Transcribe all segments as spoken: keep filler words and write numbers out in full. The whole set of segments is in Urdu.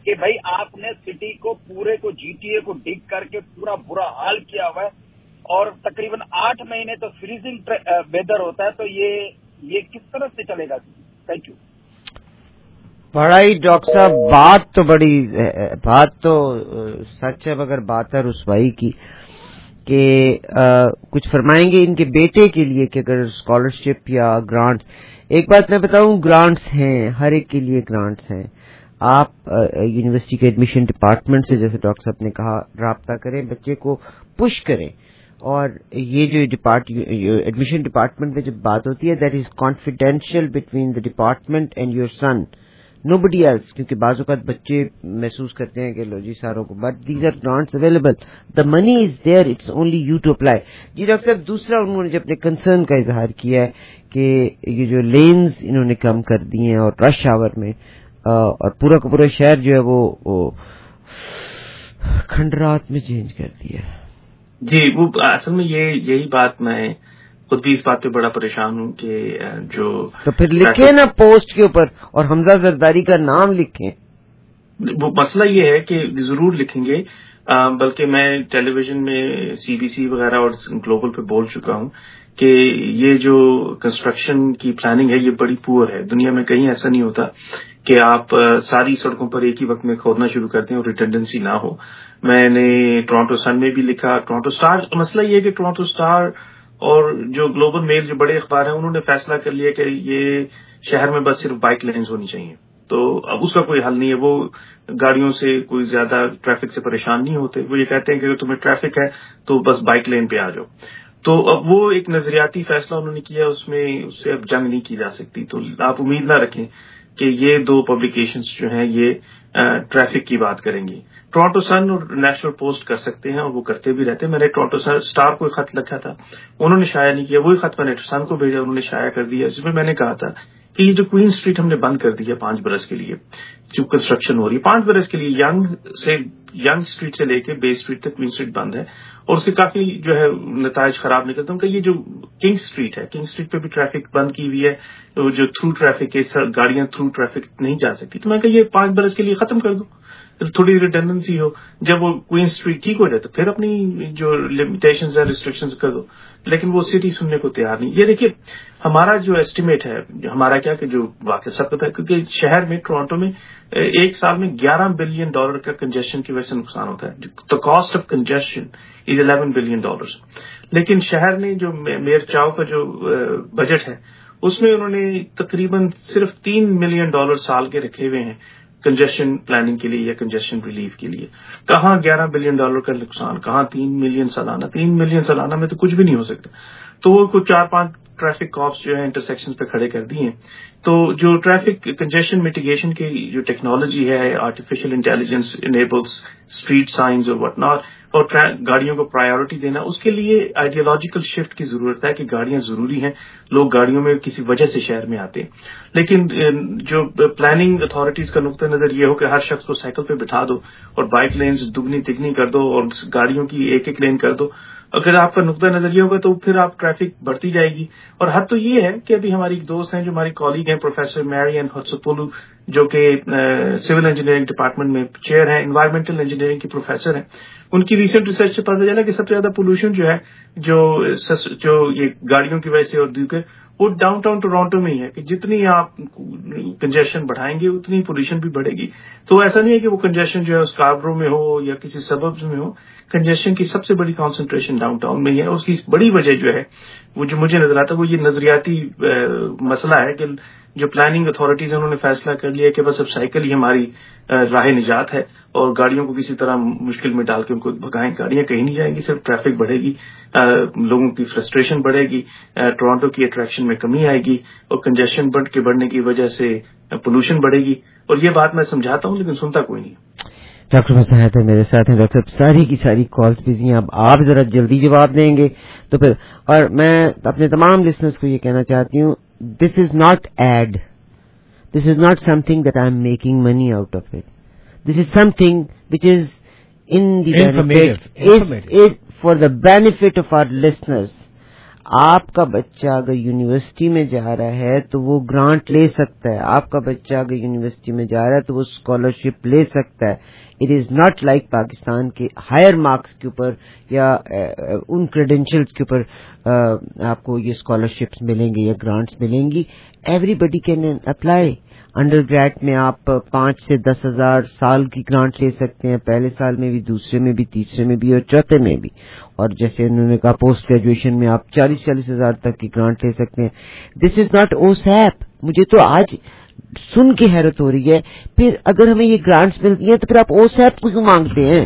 کہ بھائی آپ نے سٹی کو پورے کو جی ٹی اے کو ڈگ کر کے پورا برا حال کیا ہوا ہے اور تقریباً آٹھ مہینے تو فریزنگ ویدر ہوتا ہے, تو یہ یہ کس طرح سے چلے گا؟ Thank you. بڑا ہی ڈاکٹر صاحب بات تو بڑی بات تو سچ ہے مگر بات ہے رسوائی کی کہ کچھ فرمائیں گے ان کے بیٹے کے لیے کہ اگر اسکالرشپ یا گرانٹس. ایک بات میں بتاؤں, گرانٹس ہیں, ہر ایک کے لیے گرانٹس ہیں. آپ یونیورسٹی کے ایڈمیشن ڈپارٹمنٹ سے جیسے ڈاکٹر صاحب نے کہا رابطہ کریں, بچے کو پش کریں. اور یہ جو ڈپارٹ ایڈمیشن ڈپارٹمنٹ میں جب بات ہوتی ہے that is confidential between the department and your son, nobody else, کیونکہ بعض اوقات بچے محسوس کرتے ہیں کہ لو جی ساروں کو, but these are grants available, the money is there, it's only you to apply. جی ڈاکٹر صاحب, دوسرا انہوں نے جو اپنے کنسرن کا اظہار کیا ہے کہ یہ جو لینز انہوں نے کم کر دی ہیں اور رش آور میں اور پورا کا پورا شہر جو ہے وہ کھنڈرات میں چینج کر دیا ہے. جی وہ اصل میں یہ یہی بات, میں خود بھی اس بات پہ بڑا پریشان ہوں کہ جو تو پھر لکھیں نا پوسٹ کے اوپر اور حمزہ زرداری کا نام لکھیں. وہ مسئلہ یہ ہے کہ ضرور لکھیں گے, بلکہ میں ٹیلی ویژن میں سی بی سی وغیرہ اور گلوبل پہ بول چکا ہوں کہ یہ جو کنسٹرکشن کی پلاننگ ہے یہ بڑی پور ہے. دنیا میں کہیں ایسا نہیں ہوتا کہ آپ ساری سڑکوں پر ایک ہی وقت میں کھودنا شروع کرتے ہیں اور ریٹنڈنسی نہ ہو. میں نے ٹورانٹو سن میں بھی لکھا, ٹورانٹو اسٹار. مسئلہ یہ ہے کہ ٹورانٹو اسٹار اور جو گلوبل میل جو بڑے اخبار ہیں انہوں نے فیصلہ کر لیا کہ یہ شہر میں بس صرف بائک لینز ہونی چاہیے. تو اب اس کا کوئی حل نہیں ہے. وہ گاڑیوں سے کوئی زیادہ ٹریفک سے پریشان نہیں ہوتے. وہ یہ کہتے ہیں کہ اگر تمہیں ٹریفک ہے تو بس بائک لین پہ آ جاؤ. تو اب وہ ایک نظریاتی فیصلہ انہوں نے کیا, اس میں اس سے اب جنگ نہیں کی جا سکتی. تو آپ امید نہ رکھیں کہ یہ دو پبلیکیشنز جو ہیں یہ ٹریفک کی بات کریں گی. ٹورانٹو سن اور نیشنل پوسٹ کر سکتے ہیں اور وہ کرتے بھی رہتے ہیں. میں نے ٹورانٹو اسٹار کو ایک خط لکھا تھا, انہوں نے شائع نہیں کیا. وہی خط میں نے سن کو بھیجا, انہوں نے شائع کر دیا, جس میں میں نے کہا تھا کہ یہ جو کوئن اسٹریٹ ہم نے بند کر دی ہے پانچ برس کے لیے, جو کنسٹرکشن ہو رہی ہے پانچ برس کے لیے, ینگ سے ینگ اسٹریٹ سے لے کے بے اسٹریٹ تک کوئن اسٹریٹ بند ہے اور اس کے کافی جو ہے نتائج خراب نکلتے ہیں. کہ یہ جو کنگ اسٹریٹ ہے, کنگ اسٹریٹ پہ بھی ٹریفک بند کی ہوئی ہے, جو تھرو ٹریفک ہے, گاڑیاں تھرو ٹریفک نہیں جا سکتی. تو میں کہ یہ پانچ برس کے لیے ختم کر دو, تھوڑی ریڈنڈنسی ہو. جب وہ کوئن اسٹریٹ ٹھیک ہو جائے تو پھر اپنی جو لمیٹیشنز ہیں ریسٹرکشنز کر دو. لیکن وہ سٹی سننے کو تیار نہیں. یہ دیکھیے ہمارا جو ایسٹیمیٹ ہے, ہمارا کیا کہ جو واقع سب پتہ ہے, کیونکہ شہر میں ٹورانٹو میں ایک سال میں گیارہ بلین ڈالر کا کنجیشن کی وجہ سے نقصان ہوتا ہے. تو cost of congestion is eleven billion dollar. لیکن شہر نے جو میئر چاؤ کا جو بجٹ ہے اس میں انہوں نے تقریباً صرف تین ملین ڈالر سال کے رکھے ہوئے ہیں کنجیشن پلاننگ کے لیے یا کنجیشن ریلیف کے لیے. کہاں گیارہ بلین ڈالر کا نقصان, کہاں تین ملین سالانہ. تین ملین سالانہ میں تو کچھ بھی نہیں ہو سکتا. تو وہ کچھ چار پانچ ٹریفک کاپس جو ہے انٹرسیکشن پہ کھڑے کر دیے. تو جو ٹریفک کنجیشن میٹیگیشن کی جو ٹیکنالوجی ہے, artificial intelligence enables street signs اور وٹ ناٹ, اور گاڑیوں کو پرائیورٹی دینا, اس کے لیے آئیڈیالوجیکل شفٹ کی ضرورت ہے کہ گاڑیاں ضروری ہیں. لوگ گاڑیوں میں کسی وجہ سے شہر میں آتے ہیں. لیکن جو پلاننگ اتھارٹیز کا نقطہ نظر یہ ہو کہ ہر شخص کو سائیکل پہ بٹھا دو اور بائک لینز دگنی تگنی کر دو اور گاڑیوں کی ایک ایک لین کر دو. اگر آپ کا نقطہ نظر یہ ہوگا تو پھر آپ ٹریفک بڑھتی جائے گی. اور حد تو یہ ہے کہ ابھی ہماری ایک دوست ہیں جو ہماری کالیگ ہیں, پروفیسر میرین ہٹسوپولو, جو کہ سول انجینئرنگ ڈپارٹمنٹ میں چیئر ہیں, انوائرمنٹل انجینئرنگ کی پروفیسر ہیں. ان کی ریسنٹ ریسرچ سے پتہ چلا کہ سب سے زیادہ پولوشن جو ہے جو جو یہ گاڑیوں کی وجہ سے اور دیگر وہ ڈاؤن ٹاؤن ٹورانٹو میں ہی ہے. کہ جتنی آپ کنجیشن بڑھائیں گے اتنی پولوشن بھی بڑھے گی. تو ایسا نہیں ہے کہ وہ کنجیشن جو ہے اسکاربرو میں ہو یا کسی سبربز میں ہو, کنجیشن کی سب سے بڑی کانسنٹریشن ڈاؤن ٹاؤن میں ہی ہے. اس کی بڑی وجہ جو ہے وہ جو مجھے نظر آتا ہے وہ یہ نظریاتی مسئلہ ہے کہ جو پلاننگ اتھارٹیز انہوں نے فیصلہ کر لیا کہ بس اب سائیکل ہی ہماری راہ نجات ہے اور گاڑیوں کو کسی طرح مشکل میں ڈال کے ان کو بھگائیں. گاڑیاں کہیں نہیں جائیں گی, صرف ٹریفک بڑھے گی, لوگوں کی فرسٹریشن بڑھے گی, ٹورانٹو کی اٹریکشن میں کمی آئے گی اور کنجیشن بڑھ کے بڑھنے کی وجہ سے پولوشن بڑھے گی. اور یہ بات میں سمجھاتا ہوں لیکن سنتا کوئی نہیں. ڈاکٹر مساحت ہے میرے ساتھ ہیں. ڈاکٹر صاحب ساری کی ساری کالز بزی ہیں, اب آپ ذرا جلدی جواب دیں گے تو پھر. اور میں اپنے تمام لسنرز کو یہ کہنا چاہتی ہوں, this is not aid, this is not something that I am making money out of it. This is something which is in the benefit, is for the benefit of our listeners. آپ کا بچہ اگر یونیورسٹی میں جا رہا ہے تو وہ گرانٹ لے سکتا ہے, آپ کا بچہ اگر یونیورسٹی میں جا رہا ہے تو وہ اسکالرشپ لے سکتا ہے. It is not like Pakistan کے ہائر مارکس کے اوپر یا ان کریڈینشلز کے اوپر آپ کو یہ اسکالرشپس ملیں گے یا گرانٹس ملیں گی. Everybody can apply. Undergrad میں آپ پانچ سے دس ہزار سال کی گرانٹ لے سکتے ہیں, پہلے سال میں بھی, دوسرے میں بھی, تیسرے میں بھی اور چوتھے میں بھی. اور جیسے انہوں نے کہا پوسٹ گریجویشن میں آپ چالیس چالیس ہزار تک کی گرانٹ لے سکتے ہیں. This is not OSAP. مجھے تو آج سن کے حیرت ہو رہی ہے, پھر اگر ہمیں یہ گرانٹس ملتی ہیں تو پھر آپ او سیپ کو کیوں مانگتے ہیں؟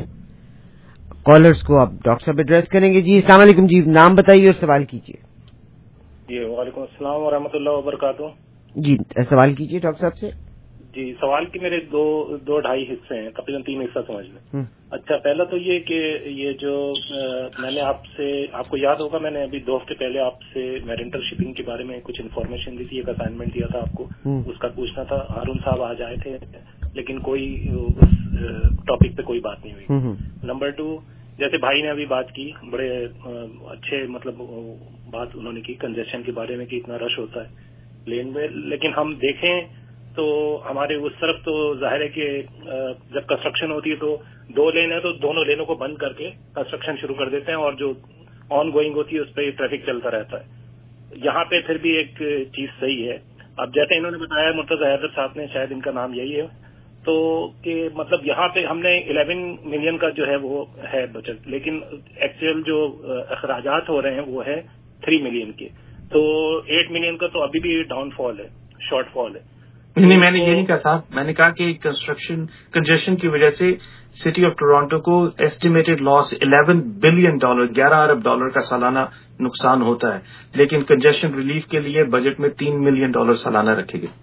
کالرز کو آپ ڈاکٹر صاحب ایڈریس کریں گے. جی السلام علیکم, جی نام بتائیے اور سوال کیجیے. جی وعلیکم السلام ورحمۃ اللہ وبرکاتہ. جی سوال کیجیے ڈاکٹر صاحب سے. جی سوال کے میرے دو دو ڈھائی حصے ہیں, تقریباً تین حصہ سمجھ لیں. اچھا پہلا تو یہ کہ یہ جو میں نے آپ سے, آپ کو یاد ہوگا میں نے ابھی دو ہفتے پہلے آپ سے میرینٹل شپنگ کے بارے میں کچھ انفارمیشن دی تھی, ایک اسائنمنٹ دیا تھا آپ کو, اس کا پوچھنا تھا. ہارون صاحب آج آئے تھے لیکن کوئی اس ٹاپک پہ کوئی بات نہیں ہوئی. نمبر ٹو, جیسے بھائی نے ابھی بات کی, بڑے اچھے مطلب بات انہوں نے کی کنجیشن کے بارے میں کہ اتنا رش ہوتا ہے لین میں, لیکن ہم دیکھیں تو ہمارے اس طرف تو ظاہر ہے کہ جب کنسٹرکشن ہوتی ہے تو دو لین ہے تو دونوں لینوں کو بند کر کے کنسٹرکشن شروع کر دیتے ہیں اور جو آن گوئنگ ہوتی ہے اس پہ ٹریفک چلتا رہتا ہے. یہاں پہ پھر بھی ایک چیز صحیح ہے, اب جیسے انہوں نے بتایا مرتضی حیدر صاحب نے, شاید ان کا نام یہی ہے, تو کہ مطلب یہاں پہ ہم نے الیون ملین کا جو ہے وہ ہے بچت, لیکن ایکچوئل جو اخراجات ہو رہے ہیں وہ ہے تھری ملین کے, تو ایٹ ملین کا تو ابھی بھی ڈاؤن فال ہے, شارٹ فال ہے. نہیں, میں نے یہ نہیں کہا صاحب, میں نے کہا کہ کنسٹرکشن کنجیشن کی وجہ سے سٹی آف ٹورانٹو کو estimated loss eleven billion dollar, گیارہ ارب ڈالر کا سالانہ نقصان ہوتا ہے, لیکن کنجیشن ریلیف کے لیے بجٹ میں تین ملین ڈالر سالانہ رکھے گئے.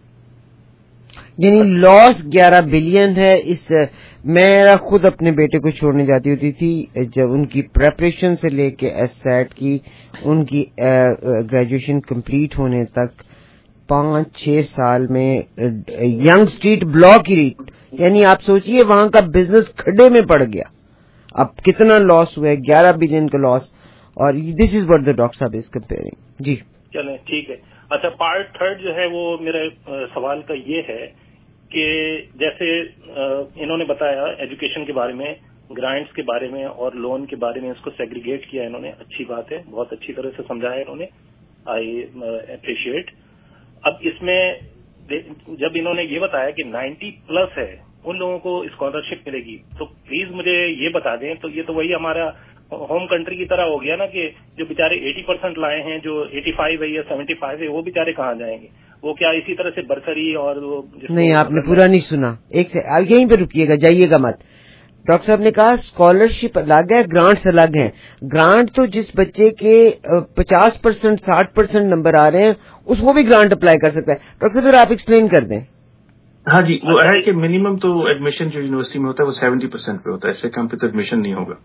یعنی لاس گیارہ بلین ہے. اس میرا خود اپنے بیٹے کو چھوڑنے جاتی ہوتی تھی, جب ان کی پریپریشن سے لے کے ایس سیٹ کی ان کی گریجویشن کمپلیٹ ہونے تک پانچ چھ سال میں ینگ اسٹریٹ بلاک ہی, یعنی آپ سوچئے وہاں کا بزنس کھڈے میں پڑ گیا. اب کتنا لاس ہوا ہے, گیارہ بلین کا لاس, اور دس از واٹ دا ڈاکٹر صاحب از کمپیئرنگ. جی چلیں ٹھیک ہے. اچھا پارٹ تھرڈ جو ہے وہ میرے سوال کا یہ ہے کہ جیسے انہوں نے بتایا ایجوکیشن کے بارے میں, گرانٹس کے بارے میں اور لون کے بارے میں, اس کو سیگریگیٹ کیا انہوں نے, اچھی بات ہے, بہت اچھی طرح سے سمجھایا انہوں نے, آئی اپریشیٹ. اب اس میں جب انہوں نے یہ بتایا کہ نائنٹی پلس ہے ان لوگوں کو اسکالرشپ ملے گی, تو پلیز مجھے یہ بتا دیں, تو یہ تو وہی ہمارا ہوم کنٹری کی طرح ہو گیا نا کہ جو بیچارے ایٹی پرسینٹ لائے ہیں, جو ایٹی فائیو ہے یا سیونٹی فائیو ہے, وہ بیچارے کہاں جائیں گے؟ وہ کیا اسی طرح سے برسری اور وہ نہیں, آپ نے پورا نہیں سنا, ایک سے یہیں پہ رکیے گا, جائیے گا مت. ڈاکٹر صاحب نے کہا اسکالرشپ الگ ہے, گرانٹس الگ ہیں. گرانٹ تو جس بچے کے پچاس پرسینٹ ساٹھ پرسینٹ نمبر آ رہے ہیں اس کو بھی گرانٹ اپلائی کر سکتا ہے. ڈاکٹر صاحب آپ ایکسپلین کر دیں. ہاں جی, وہ ہے کہ منیمم تو ایڈمیشن جو یونیورسٹی میں ہوتا ہے وہ سیونٹی پرسینٹ پہ ہوتا ہے, اس سے کم پہ تو ایڈمیشن نہیں ہوگا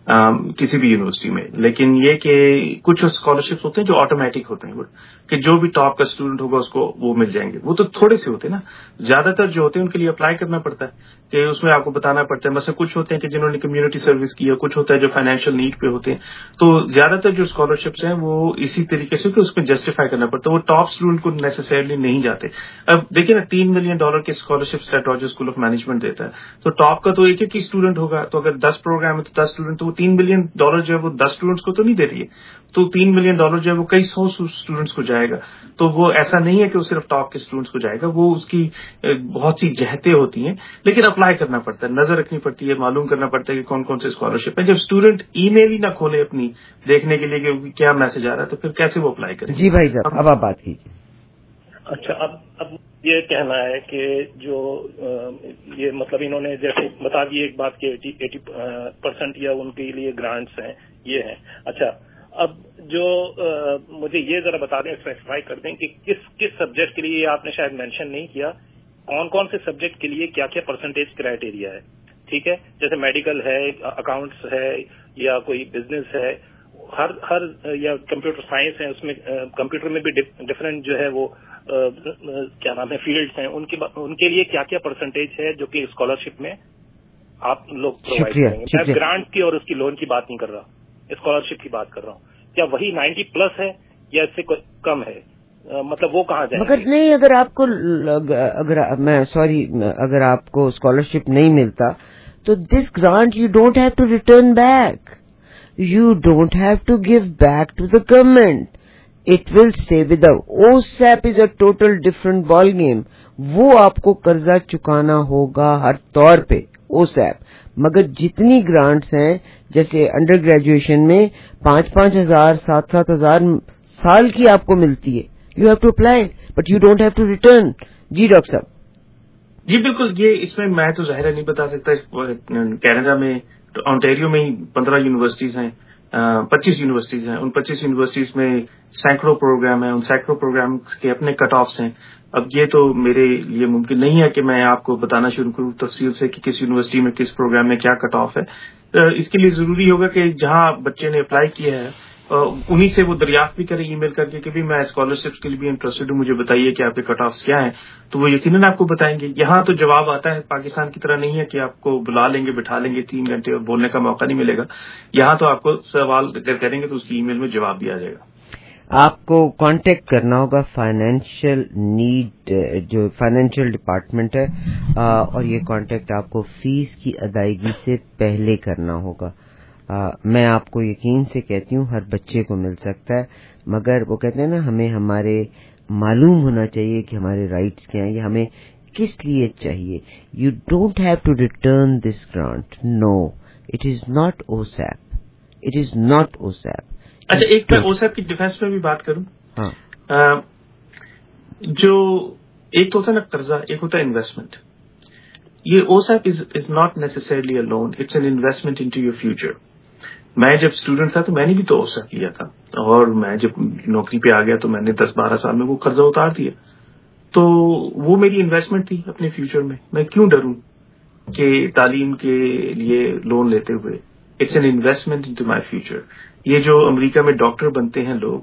کسی بھی یونیورسٹی میں. لیکن یہ کہ کچھ اسکالرشپس ہوتے ہیں جو آٹومیٹک ہوتے ہیں کہ جو بھی ٹاپ کا اسٹوڈنٹ ہوگا اس کو وہ مل جائیں گے. وہ تو تھوڑے سے ہوتے ہیں نا, زیادہ تر جو ہوتے ہیں ان کے لیے اپلائی کرنا پڑتا ہے کہ اس میں آپ کو بتانا پڑتا ہے. مثلا کچھ ہوتے ہیں کہ جنہوں نے کمیونٹی سروس کی ہے, کچھ ہوتا ہے جو فائنینشیل نیڈ پہ ہوتے ہیں. تو زیادہ تر جو اسکالرشپس ہیں وہ اسی طریقے سے کہ اس میں جسٹیفائی کرنا پڑتا ہے, وہ ٹاپ اسٹوڈنٹ کو نیسیسرلی نہیں جاتے. اب دیکھیں نا, تین ملین ڈالر کے scholarship state Roger school of management دیتا ہے, تو ٹاپ کا تو ایک ایک ہی اسٹوڈنٹ ہوگا, تو اگر دس پروگرام ہے تو دس اسٹوڈنٹ, تو وہ تین ملین ڈالر جو ہے وہ دس اسٹوڈنٹس کو تو نہیں دے رہی ہے, تو تین ملین ڈالر جو ہے وہ کئی سو اسٹوڈنٹس کو جائے گا. تو وہ ایسا نہیں ہے کہ وہ صرف ٹاپ کے اسٹوڈنٹس کو جائے گا, وہ اس کی بہت سی جہتیں ہوتی ہیں, لیکن اپلائی کرنا پڑتا ہے, نظر رکھنی پڑتی ہے, معلوم کرنا پڑتا ہے کہ کون کون سے اسکالرشپ ہے. جب اسٹوڈنٹ ای میل ہی نہ کھولے اپنی دیکھنے کے لیے کہ کیا میسج آ رہا ہے, تو پھر کیسے وہ اپلائی کریں؟ جی بھائی صاحب اب آپ بات کیجیے. اچھا اب اب یہ کہنا ہے کہ جو یہ مطلب انہوں نے جیسے بتا دی ایک بات کہ ایٹی پرسینٹ یا ان کے لیے گرانٹس ہیں, یہ ہیں. اچھا اب جو مجھے یہ ذرا بتا دیں, اسپیسیفائی کر دیں کہ کس کس سبجیکٹ کے لیے, آپ نے شاید مینشن نہیں کیا, کون کون سے سبجیکٹ کے لیے کیا کیا پرسنٹیج کرائیٹیریا ہے. ٹھیک ہے, جیسے میڈیکل ہے, اکاؤنٹس ہے, یا کوئی بزنس ہے, ہر ہر یا کمپیوٹر سائنس ہے, اس میں کمپیوٹر میں بھی ڈفرینٹ جو ہے وہ کیا نام ہے فیلڈس ہیں, ان کی ان کے لیے کیا کیا پرسنٹیج ہے جو کہ اسکالرشپ میں آپ لوگ پرووائڈ کریں گے. میں گرانٹ کی اور اس کی لون کی بات نہیں کر رہا, اسکالرشپ کی بات کر رہا ہوں. کیا وہی نائنٹی پلس ہے یا اس سے کم ہے؟ مطلب وہ کہاں جائے؟ مگر نہیں، اگر آپ کو اگر میں سوری اگر آپ کو اسکالرشپ نہیں ملتا تو this grant you don't have to return back, you don't have to give back to the government, it will stay with the OSAP is a total different ball game. وہ آپ کو قرضہ چکانا ہوگا ہر طور پہ او سیپ. مگر جتنی گرانٹس ہیں جیسے انڈر گریجویشن میں پانچ پانچ ہزار سات سات ہزار سال کی آپ کو ملتی ہے، you have to apply but you don't have to return. جی ڈاکٹر صاحب. جی بالکل، یہ اس میں میں تو ظاہر نہیں بتا سکتا. کینیڈا میں آنٹیریو میں ہی پندرہ یونیورسٹیز ہیں، پچیس یونیورسٹیز ہیں. ان پچیس یونیورسٹیز میں سینکڑوں پروگرام ہیں، ان سینکڑوں پروگرام کے اپنے کٹ آفس ہیں. اب یہ تو میرے لیے ممکن نہیں ہے کہ میں آپ کو بتانا شروع کروں تفصیل سے کہ کس یونیورسٹی میں کس پروگرام میں کیا کٹ آف ہے. اس کے لیے ضروری ہوگا کہ جہاں بچے نے اپلائی کیا ہے انہیں سے وہ دریافت بھی کرے ای میل کر کے کہ بھی میں اسکالرشپس کے لیے بھی انٹرسٹڈ ہوں، مجھے بتائیے کہ آپ کے کٹ آفس کیا ہیں. تو وہ یقیناً آپ کو بتائیں گے. یہاں تو جواب آتا ہے، پاکستان کی طرح نہیں ہے کہ آپ کو بلا لیں گے بٹھا لیں گے تین گھنٹے اور بولنے کا موقع نہیں ملے گا. یہاں تو آپ کو سوال اگر کریں گے تو اس کی ای میل میں جواب بھی آ جائے گا. آپ کو کانٹیکٹ کرنا ہوگا فائنینشیل نیڈ جو فائنینشیل ڈپارٹمنٹ ہے، اور یہ کانٹیکٹ آپ کو فیس کی ادائیگی سے پہلے کرنا ہوگا. آ, میں آپ کو یقین سے کہتی ہوں ہر بچے کو مل سکتا ہے، مگر وہ کہتے ہیں نا ہمیں ہمارے معلوم ہونا چاہیے کہ ہمارے رائٹس کیا ہیں، یہ ہمیں کس لیے چاہیے. You don't have to return this grant, no it is not OSAP, it is not OSAP. اچھا، ایک میں او سیپ کی ڈیفینس میں بھی بات کروں. ہاں، جو ایک تو ہوتا ہے نا قرضہ، ایک ہوتا ہے انویسٹمنٹ. یہ OSAP is not necessarily a loan, it's an investment into your future. میں جب اسٹوڈنٹ تھا تو میں نے بھی تو او سیپ لیا تھا، اور میں جب نوکری پہ آ گیا تو میں نے دس بارہ سال میں وہ قرضہ اتار دیا. تو وہ میری انویسٹمنٹ تھی اپنے فیوچر میں. میں کیوں ڈروں کہ تعلیم کے لیے لون لیتے ہوئے؟ It's an investment into my future. یہ جو امریکہ میں ڈاکٹر بنتے ہیں لوگ،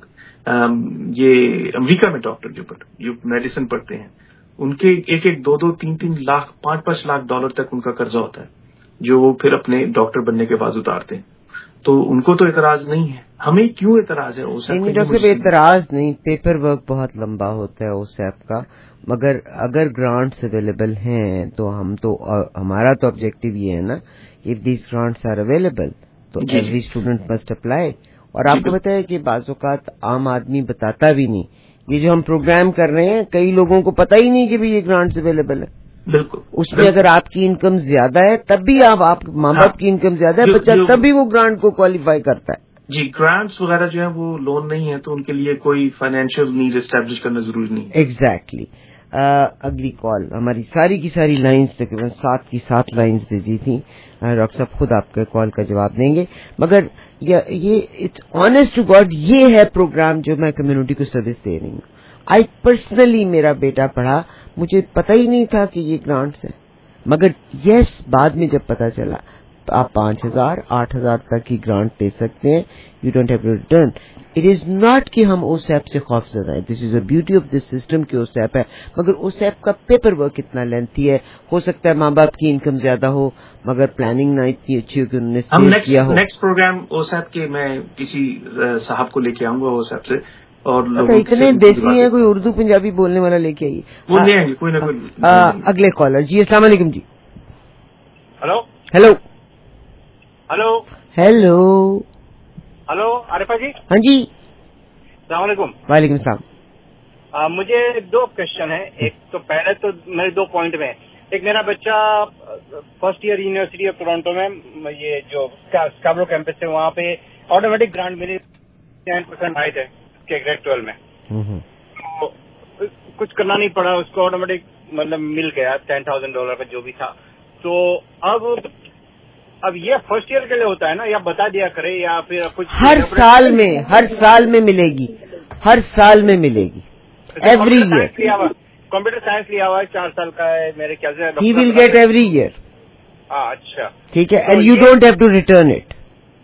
یہ امریکہ میں ڈاکٹر جو جو میڈیسن پڑھتے ہیں، ان کے ایک ایک دو دو تین تین لاکھ پانچ پانچ لاکھ ڈالر تک ان کا قرضہ ہوتا ہے جو وہ پھر اپنے ڈاکٹر بننے کے بعد اتارتے ہیں. تو ان کو تو اعتراض نہیں ہے، ہمیں کیوں اعتراض ہے؟ نہیں ڈاکٹر صاحب اعتراض نہیں، پیپر ورک بہت لمبا ہوتا ہے او سیپ کا. مگر اگر گرانٹس اویلیبل ہیں تو ہم تو ہمارا تو آبجیکٹو یہ ہے نا، if these grants are available تو ایوری اسٹوڈنٹ مسٹ اپلائی. اور آپ کو پتا ہے کہ بعض اوقات عام آدمی بتاتا بھی نہیں. یہ جو ہم پروگرام کر رہے ہیں کئی لوگوں کو پتہ ہی نہیں کہ بھی یہ گرانٹس اویلیبل ہے. بالکل، اس میں اگر آپ کی انکم زیادہ ہے تب بھی آپ آپ ماں باپ کی انکم زیادہ ہے بچہ تب بھی وہ گرانٹ کو کوالیفائی کرتا ہے. جی، گرانٹس وغیرہ جو ہیں وہ لون نہیں ہے تو ان کے لیے کوئی فائنینشیل نیڈ اسٹیبلش کرنا ضروری نہیں. ایگزیکٹلی. اگلی کال ہماری ساری کی ساری لائنز تقریباً سات کی سات لائنز بھیجی تھیں. ڈاکٹر صاحب خود آپ کے کال کا جواب دیں گے. مگر یہ اٹس آنیسٹ ٹو گاڈ یہ ہے پروگرام جو میں کمیونٹی کو سروس دے رہی ہوں. آئی پرسنلی میرا بیٹا پڑھا، مجھے پتہ ہی نہیں تھا کہ یہ گرانٹس ہیں، مگر یس بعد میں جب پتہ چلا آپ پانچ ہزار آٹھ ہزار تک کی گرانٹ لے سکتے ہیں. You don't have to return. It is not کہ ہم او سیپ سے خوف زدہ ہیں. This is a beauty of this system کہ او سیپ ہے، مگر او سیپ کا پیپر ورک اتنا لینتھی ہے. ہو سکتا ہے ماں باپ کی انکم زیادہ ہو مگر پلاننگ نہ اتنی اچھی ہو کہ انہوں نے سیو کیا ہو. نیکسٹ پروگرام او سیپ کے میں کسی صاحب کو لے کے آؤں گا او سیپ سے. اور اتنے دیسی ہیں، کوئی اردو پنجابی بولنے والا لے کے آئیے. وہ لے آئیں گے کوئی نہ کوئی. اگلے کالر. جی السلام علیکم. جی hello hello hello hello hello Arifa جی. ہاں جی السلام علیکم. وعلیکم السلام. آ, مجھے دو کوشچن ہیں. ایک تو پہلے تو میرے دو پوائنٹ میں، ایک میرا بچہ first year university of Toronto میں یہ جو اسکابرو کیمپس ہے وہاں پہ آٹومیٹک گرانٹ ملی ٹین پرسینٹ آئے تھے کے گریڈ ٹویلو میں. تو کچھ کرنا نہیں پڑا، اس کو آٹومیٹک مطلب مل گیا ٹین تھاؤزینڈ ڈالر کا جو بھی تھا. تو اب اب یہ فرسٹ ایئر کے لیے ہوتا ہے نا، یا بتا دیا کرے یا پھر کچھ ہر سال میں ہر سال میں ملے گی، ہر سال میں ملے گی ایوری ایئر. کمپیوٹر سائنس لیا ہوا ہے، چار سال کا ہے میرے خیال سے. He will get every year. اچھا ٹھیک ہے. And you don't have to return it.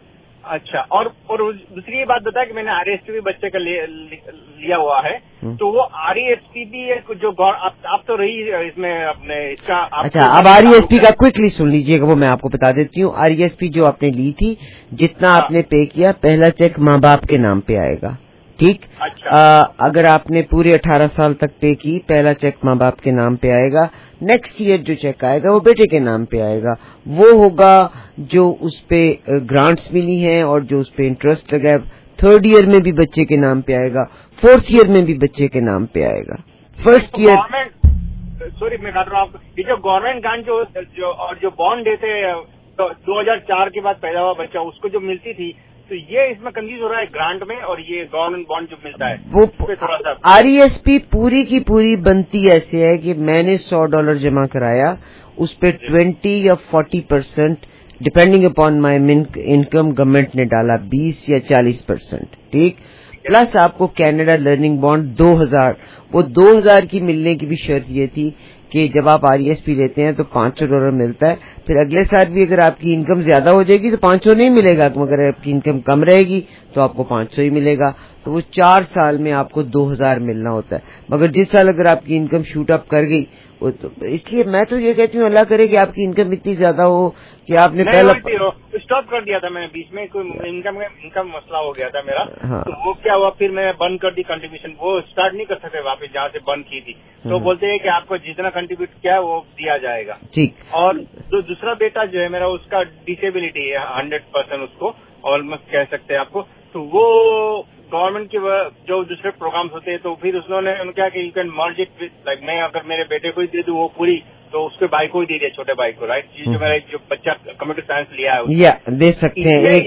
اچھا. اور اور دوسری یہ بات بتا کہ میں نے آر ای ایس پی بھی بچے کا لیا ہوا ہے, تو وہ آر ای ایس پی بھی جو آپ تو رہی اس میں اپنے اس کا. اچھا, اب آر ای ایس پی کا کوئکلی سن لیجئے گا, وہ میں آپ کو بتا دیتی ہوں. آر ای ایس پی جو آپ نے لی تھی, جتنا آپ نے پے کیا, پہلا چیک ماں باپ کے نام پہ آئے گا, ٹھیک. اگر آپ نے پورے اٹھارہ سال تک پے کی, پہلا چیک ماں باپ کے نام پہ آئے گا. نیکسٹ ایئر جو چیک آئے گا وہ بیٹے کے نام پہ آئے گا. وہ ہوگا جو اس پہ گرانٹس ملی ہیں اور جو اس پہ انٹرسٹ لگا ہے. تھرڈ ایئر میں بھی بچے کے نام پہ آئے گا, فورتھ ایئر میں بھی بچے کے نام پہ آئے گا. فرسٹ ایئر سوری میں بتا رہا ہوں آپ کو, یہ جو گورنمنٹ گرانٹ جو اور جو بانڈ دیتے دو ہزار چار کے بعد پیدا ہوا بچہ, اس کو جو ملتی تھی, تو یہ اس میں کنفیوز ہو رہا ہے گرانٹ میں اور یہ گورنمنٹ بانڈ جو ملتا ہے وہ تھوڑا سا. آر ای ایس پی پوری کی پوری بنتی ایسے ہے کہ میں نے سو ڈالر جمع کرایا, اس پہ ٹوینٹی یا forty percent depending upon my income government نے ڈالا, بیس یا چالیس پرسینٹ, ٹھیک. پلس آپ کو کینیڈا لرننگ بانڈ دو ہزار, وہ دو ہزار کی ملنے کی بھی شرط یہ تھی کہ جب آپ آر ای ایس پی لیتے ہیں تو پانچ سو ڈالر ملتا ہے. پھر اگلے سال بھی اگر آپ کی انکم زیادہ ہو جائے گی تو پانچ سو نہیں ملے گا, مگر آپ کی انکم کم رہے گی تو آپ کو پانچ سو ہی ملے گا. تو وہ چار سال میں آپ کو دو ہزار ملنا ہوتا ہے. مگر جس سال اگر آپ کی انکم شوٹ اپ کر گئی, اس لیے میں تو یہ کہتی ہوں اللہ کرے کہ آپ کی انکم اتنی زیادہ ہو کہ آپ نے پہلا اسٹاپ کر دیا تھا میں نے بیچ میں, کوئی انکم انکم مسئلہ ہو گیا تھا میرا, تو وہ کیا ہوا پھر میں نے بند کر دی کنٹریبیوشن, وہ اسٹارٹ نہیں کر سکتے واپس جہاں سے بند کی تھی. تو بولتے ہیں کہ آپ کو جتنا کنٹریبیوٹ کیا ہے وہ دیا جائے گا, ٹھیک. اور جو دوسرا بیٹا جو ہے میرا, اس کا ڈسیبلٹی ہے ہنڈریڈ پرسینٹ, اس کو آلموسٹ کہہ سکتے ہیں آپ کو. تو وہ گورنمنٹ کے جو دوسرے پروگرامس ہوتے ہیں تو پھر انہوں نے کہا کہ you can merge it with, like میں اگر میرے بیٹے کو ہی دے دوں وہ پوری, تو اس کے بھائی کو ہی دے دیا, چھوٹے بھائی کو, رائٹ. جو میرا جو بچہ کمپیوٹر سائنس لیا ہے دے سکتے ہیں.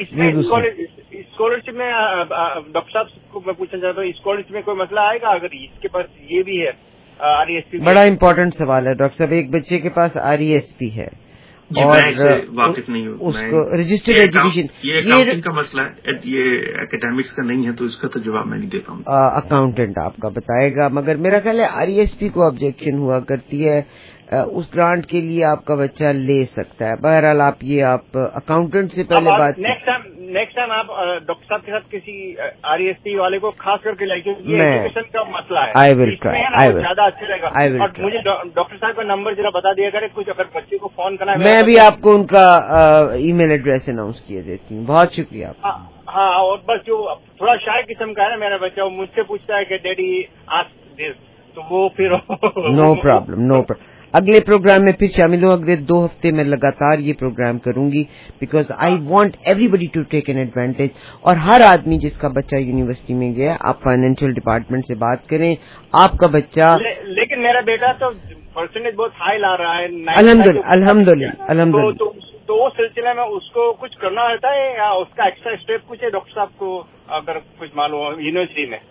اسکالرشپ میں ڈاکٹر صاحب کو میں پوچھنا چاہتا ہوں, اسکالرشپ میں کوئی مسئلہ آئے گا اگر اس کے پاس یہ بھی ہے آر ای ایس پی؟ بڑا امپورٹنٹ سوال ہے ڈاکٹر صاحب. ایک بچے کے پاس آر ای ایس پی ہے اور واقف نہیں ہوں, اس کو رجسٹرڈ ایجوکیشن, یہ اکاؤنٹنگ کا مسئلہ ہے, یہ اکیڈیمکس کا نہیں ہے, تو اس کا تو جواب میں نہیں دے پاؤں. اکاؤنٹنٹ آپ کا بتائے گا. مگر میرا خیال ہے آر ای ایس پی کو آبجیکشن ہوا کرتی ہے, اس گرانٹ کے لیے آپ کا بچہ لے سکتا ہے. بہرحال آپ یہ آپ اکاؤنٹنٹ سے پہلے بات, نیکسٹ ٹائم نیکسٹ ٹائم آپ ڈاکٹر صاحب کے ساتھ کسی آر ای ایس پی والے کو خاص کر کے لائیے, یہ ایجوکیشن کا مسئلہ ہے, آئی ول ٹرائی, زیادہ اچھا رہے گا. اور مجھے ڈاکٹر صاحب کا نمبر ذرا بتا دیا کرے, کچھ اگر بچے کو فون کرنا ہے. میں بھی آپ کو ان کا ای میل ایڈریس اناؤنس کیے دیتی ہوں. بہت شکریہ آپ. ہاں, اور بس جو تھوڑا شائع قسم کا ہے نا میرا بچہ, وہ مجھ سے پوچھتا ہے کہ ڈیڈی آسک دس, تو وہ پھر نو پرابلم نو پرابلم. اگلے پروگرام میں پھر شامل ہوں. اگلے دو ہفتے میں لگاتار یہ پروگرام کروں گی, because I want everybody to take an advantage. اور ہر آدمی جس کا بچہ یونیورسٹی میں گیا, آپ فائنینشیل ڈپارٹمنٹ سے بات کریں. آپ کا بچہ, لیکن میرا بیٹا تو پرسنٹیج بہت ہائی لا رہا ہے, الحمد للہ الحمد للہ الحمد للہ. تو اس سلسلے میں اس کو کچھ کرنا رہتا ہے یا اس کا ایکسٹرا اسٹیپ کچھ ہے ڈاکٹر صاحب کو اگر کچھ معلوم ہو یونیورسٹی میں؟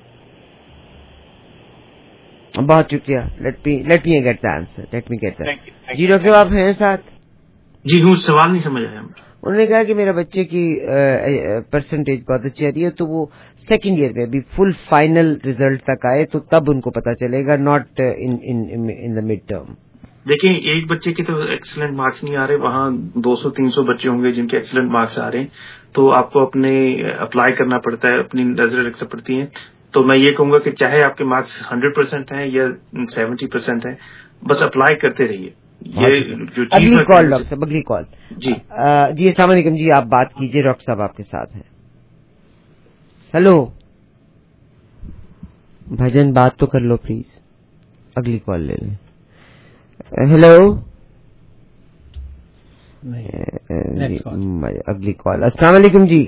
بہت شکریہ. Let me let me get the answer, let me get the. جی ڈاکٹر صاحب آپ ہیں ساتھ؟ جی ہوں, سوال نہیں سمجھ آیا. انہوں نے کہا کہ میرا بچے کی پرسنٹیج بہت اچھی آ رہی ہے, تو وہ سیکنڈ ایئر میں بھی فل فائنل ریزلٹ تک آئے تو تب ان کو پتا چلے گا, not in the mid term. دیکھیں, ایک بچے کے تو ایکسلنٹ مارکس نہیں آ رہے, وہاں دو سو تین سو بچے ہوں گے جن کے ایکسلنٹ مارکس آ رہے ہیں, تو آپ کو اپنے اپلائی کرنا پڑتا ہے, اپنی نظریں رکھنا پڑتی ہیں. تو میں یہ کہوں گا کہ چاہے آپ کے مارکس ہنڈریڈ پرسینٹ ہیں یا سیونٹی پرسینٹ ہیں, بس اپلائی کرتے رہیے. یہ جو اگلی کال ڈاکٹر صاحب, اگلی کال. جی جی السلام علیکم. جی آپ بات کیجیے, ڈاکٹر صاحب آپ کے ساتھ ہیں. ہیلو بھجن, بات تو کر لو پلیز. اگلی کال لے لیں. ہیلو, اگلی کال. السلام علیکم. جی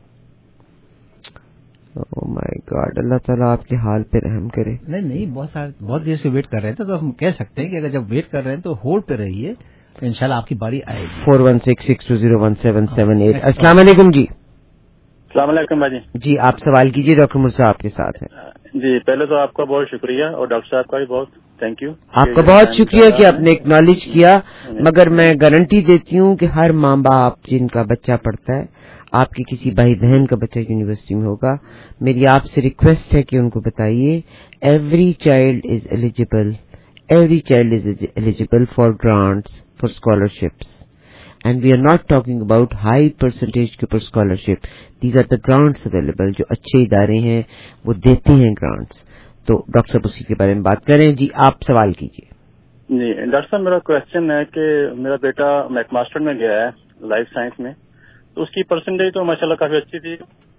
او مائی گاڈ, اللہ تعالیٰ آپ کے حال پہ رحم کرے. نہیں نہیں, بہت سارے بہت دیر سے ویٹ کر رہے تھے, تو ہم کہہ سکتے ہیں کہ اگر جب ویٹ کر رہے ہیں تو ہولڈ پہ رہیے, تو انشاءاللہ آپ کی باری آئے گی. Four one six six two zero one seven seven eight. السلام علیکم. جی السلام علیکم بھائی. جی آپ سوال کیجیے, ڈاکٹر مرزا آپ کے ساتھ ہیں. جی پہلے تو آپ کا بہت شکریہ, اور ڈاکٹر صاحب کا بھی بہت تھینک یو. آپ کا بہت شکریہ کہ آپ نے اکنالج کیا, مگر میں گارنٹی دیتی ہوں کہ ہر ماں باپ جن کا بچہ پڑھتا ہے, آپ کے کسی بھائی بہن کا بچہ یونیورسٹی میں ہوگا, میری آپ سے ریکویسٹ ہے کہ ان کو بتائیے every child is eligible every child is eligible for grants, for scholarships, and we are not talking about high percentage के ऊपर scholarship. These are the grants available. जो अच्छे इदारे हैं वो देते हैं grants. तो डॉक्टर साहब उसी के बारे में बात करें. जी आप सवाल कीजिए. जी डॉक्टर साहब, मेरा क्वेश्चन है कि मेरा बेटा मैकमास्टर में गया है लाइफ साइंस में, तो उसकी परसेंटेज तो माशाल्लाह काफी अच्छी थी,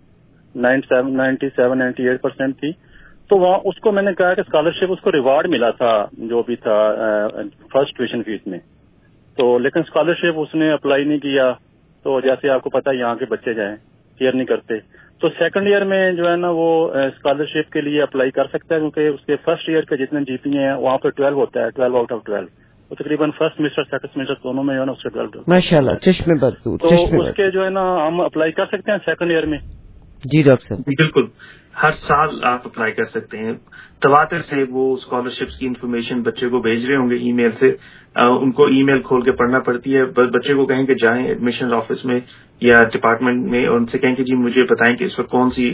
ninety seven ninety eight percent थी. तो वहाँ उसको मैंने कहा कि स्कॉलरशिप उसको रिवार्ड मिला था जो भी था फर्स्ट ट्यूशन फीस में, तो लेकिन स्कॉलरशिप उसने अप्लाई नहीं किया. तो जैसे आपको पता है यहाँ के बच्चे जाए केयर नहीं करते, तो सेकंड ईयर में जो है ना वो स्कॉलरशिप के लिए अप्लाई कर सकता है, क्योंकि उसके फर्स्ट ईयर के जितने जीपीए हैं वहाँ पे ट्वेल्व होता है, ट्वेल्व आउट ऑफ ट्वेल्व. तो तकरीबन फर्स्ट सेमेस्टर सेकंड सेमेस्टर दोनों में जो है ना उसके ट्वेल्व. माशाल्लाह, चश्मे बदूर. तो उसके जो है ना हम अप्लाई कर सकते हैं सेकंड ईयर में. जी डॉक्टर साहब, बिल्कुल, हर साल आप अप्लाई कर सकते हैं. तवातर से वो स्कॉलरशिप्स की इन्फॉर्मेशन बच्चे को भेज रहे होंगे ईमेल से, आ, उनको ईमेल खोल के पढ़ना पड़ती है. बच्चे को कहें कि जाएं एडमिशन ऑफिस में या डिपार्टमेंट में और उनसे कहें कि जी मुझे बताएं कि इस वक्त कौन सी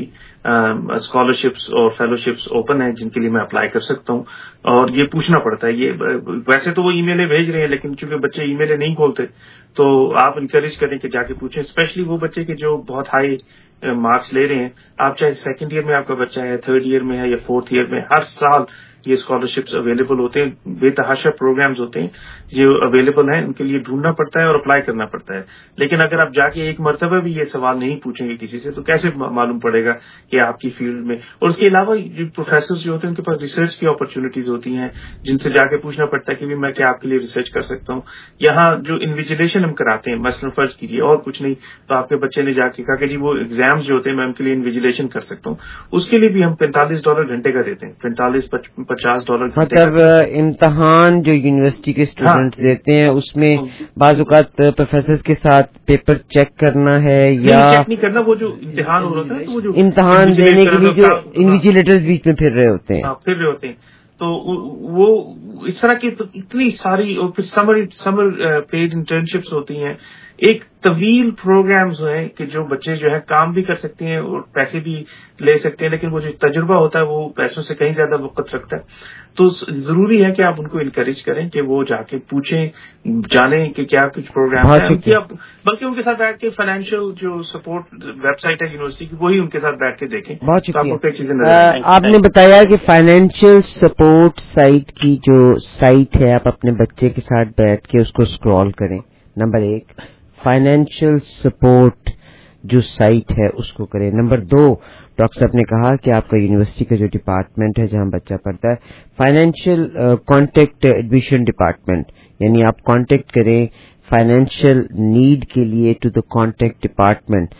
स्कॉलरशिप्स और फेलोशिप्स ओपन है जिनके लिए मैं अप्लाई कर सकता हूं. और ये पूछना पड़ता है. ये वैसे तो वो ईमेलें भेज रहे हैं, लेकिन चूंकि बच्चे ईमेलें नहीं खोलते तो आप इनकरेज करें कि जाके पूछें. स्पेशली वो बच्चे के जो बहुत हाई मार्क्स ले रहे हैं. आप चाहे सेकंड ईयर में आपका बच्चा है, थर्ड ईयर में है या फोर्थ ईयर में, हर साल ये स्कॉलरशिप्स अवेलेबल होते हैं. बेतहाशा प्रोग्राम्स होते हैं जो अवेलेबल हैं, उनके लिए ढूंढना पड़ता है और अप्लाई करना पड़ता है. लेकिन अगर आप जाके एक मरतबा भी ये सवाल नहीं पूछेंगे किसी से तो कैसे मालूम पड़ेगा कि आपकी फील्ड में. और उसके अलावा जो प्रोफेसर जो होते हैं उनके पास रिसर्च की अपॉर्चुनिटीज होती हैं जिनसे जाके पूछना पड़ता है कि भी मैं क्या आपके लिए रिसर्च कर सकता हूँ. यहाँ जो इन्विजिलेशन हम कराते हैं, मसलन फर्ज कीजिए और कुछ नहीं तो आपके बच्चे ने जाके कहा कि जी वो एग्जाम्स जो होते हैं मैं उनके लिए इन्विजिलेशन कर सकता हूँ, उसके लिए भी हम पैंतालीस डॉलर घंटे का देते हैं. पैंतालीस पचास डॉलर मतलब इम्तहान जो यूनिवर्सिटी के स्टूडेंट्स हाँ, देते हैं उसमें बाज़ औक़ात प्रोफेसर के साथ पेपर चेक करना है या चेक नहीं करना, वो जो इम्तिहान हो रहा है तो वो जो इम्तहान देने के लिए जो इन्विजिलेटर्स बीच में फिर रहे होते हैं फिर रहे होते हैं तो वो इस तरह की तो इतनी सारी. और फिर समर समर पेड इंटर्नशिप्स होती हैं. एक तवील प्रोग्राम्स हैं कि जो बच्चे जो है काम भी कर सकते हैं और पैसे भी ले सकते हैं, लेकिन वो जो तजुर्बा होता है वो पैसों से कहीं ज्यादा वक्त रखता है. तो जरूरी है कि आप उनको इनकरेज करें कि वो जाके पूछें, जानें कि क्या कुछ प्रोग्राम है उनकी, बल्कि उनके साथ बैठ के फाइनेंशियल जो सपोर्ट वेबसाइट है यूनिवर्सिटी की वही उनके साथ बैठ के देखें. बहुत तो आपको कई चीजें नजर. आपने बताया कि फाइनेंशियल सपोर्ट साइट की जो साइट है आप अपने बच्चे के साथ बैठ के उसको स्क्रॉल करें. नंबर एक, फाइनेंशियल सपोर्ट जो साइट है उसको करें. नंबर दो, डॉक्टर साहब ने कहा कि आपका यूनिवर्सिटी का जो डिपार्टमेंट है जहां बच्चा पढ़ता है, फाइनेंशियल कॉन्टेक्ट एडमिशन डिपार्टमेंट, यानी आप कांटेक्ट करें फाइनेंशियल नीड के लिए टू द कांटेक्ट डिपार्टमेंट.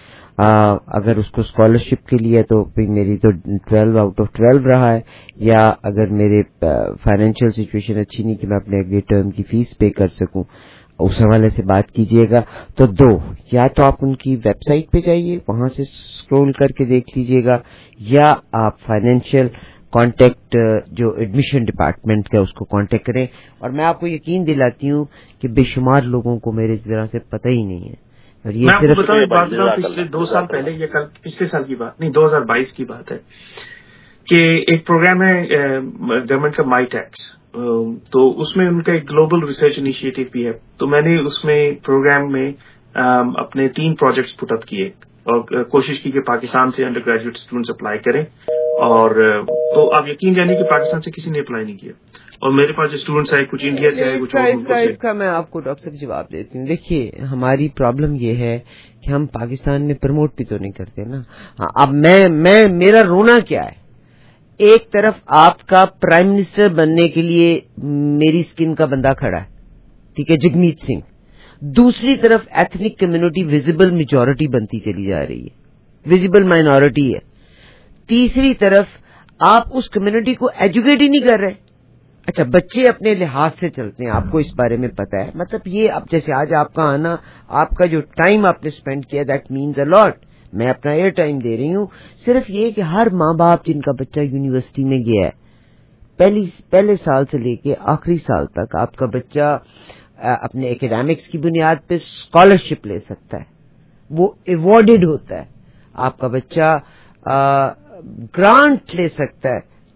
अगर उसको स्कॉलरशिप के लिए तो भाई मेरी तो ट्वेल्व आउट ऑफ ट्वेल्व रहा है, या अगर मेरे फाइनेंशियल सिचुएशन अच्छी नहीं कि मैं अपने अगले टर्म की फीस पे कर सकूं, उस हवाले से बात कीजिएगा. तो दो, या तो आप उनकी वेबसाइट पे जाइए वहां से स्क्रॉल करके देख लीजिएगा, या आप फाइनेंशियल कांटेक्ट जो एडमिशन डिपार्टमेंट का उसको कांटेक्ट करें. और मैं आपको यकीन दिलाती हूँ कि बेशुमार लोगों को मेरे तरह से पता ही नहीं है. और ये मैं आपको बताऊं, एक बात बताऊं, पिछले दो साल पहले या कल पिछले साल की बात नहीं, दो हज़ार बाईस की बात है कि एक प्रोग्राम है गवर्नमेंट का माई टैक्स, तो उसमें उनका एक ग्लोबल रिसर्च इनिशिएटिव भी है. तो मैंने उसमें प्रोग्राम में अपने तीन प्रोजेक्ट्स पुट अप किए और कोशिश की कि पाकिस्तान से अंडर ग्रेजुएट स्टूडेंट्स अप्लाई करें. और तो आप यकीन जानिए कि पाकिस्तान से किसी ने अप्लाई नहीं किया. और मेरे पास जो स्टूडेंट्स आए कुछ इंडिया से आए, कुछ इसका, इसका, इसका मैं आपको डॉक्टर साहब जवाब देती हूँ. देखिए हमारी प्रॉब्लम ये है कि हम पाकिस्तान में प्रमोट भी तो नहीं करते ना. अब मैं मैं मेरा रोना क्या है, एक तरफ आपका प्राइम मिनिस्टर बनने के लिए मेरी स्किन का बंदा खड़ा है, ठीक है, जगमीत सिंह. दूसरी तरफ एथनिक कम्युनिटी विजिबल मेजॉरिटी बनती चली जा रही है, विजिबल माइनॉरिटी है. तीसरी तरफ आप उस कम्युनिटी को एजुकेट ही नहीं कर रहे. अच्छा, बच्चे अपने लिहाज से चलते हैं, आपको इस बारे में पता है. मतलब ये अब जैसे आज आपका आना, आपका जो टाइम आपने स्पेंड किया, दैट मीन्स अ लॉट. मैं अपना एयर टाइम दे रही हूं. सिर्फ ये कि हर माँ बाप जिनका बच्चा यूनिवर्सिटी में गया है, पहली पहले साल से लेके आखिरी साल तक आपका बच्चा अपने एकेडमिक्स की बुनियाद पे स्कॉलरशिप ले सकता है, वो अवॉर्डेड होता है. आपका बच्चा ग्रांट ले सकता है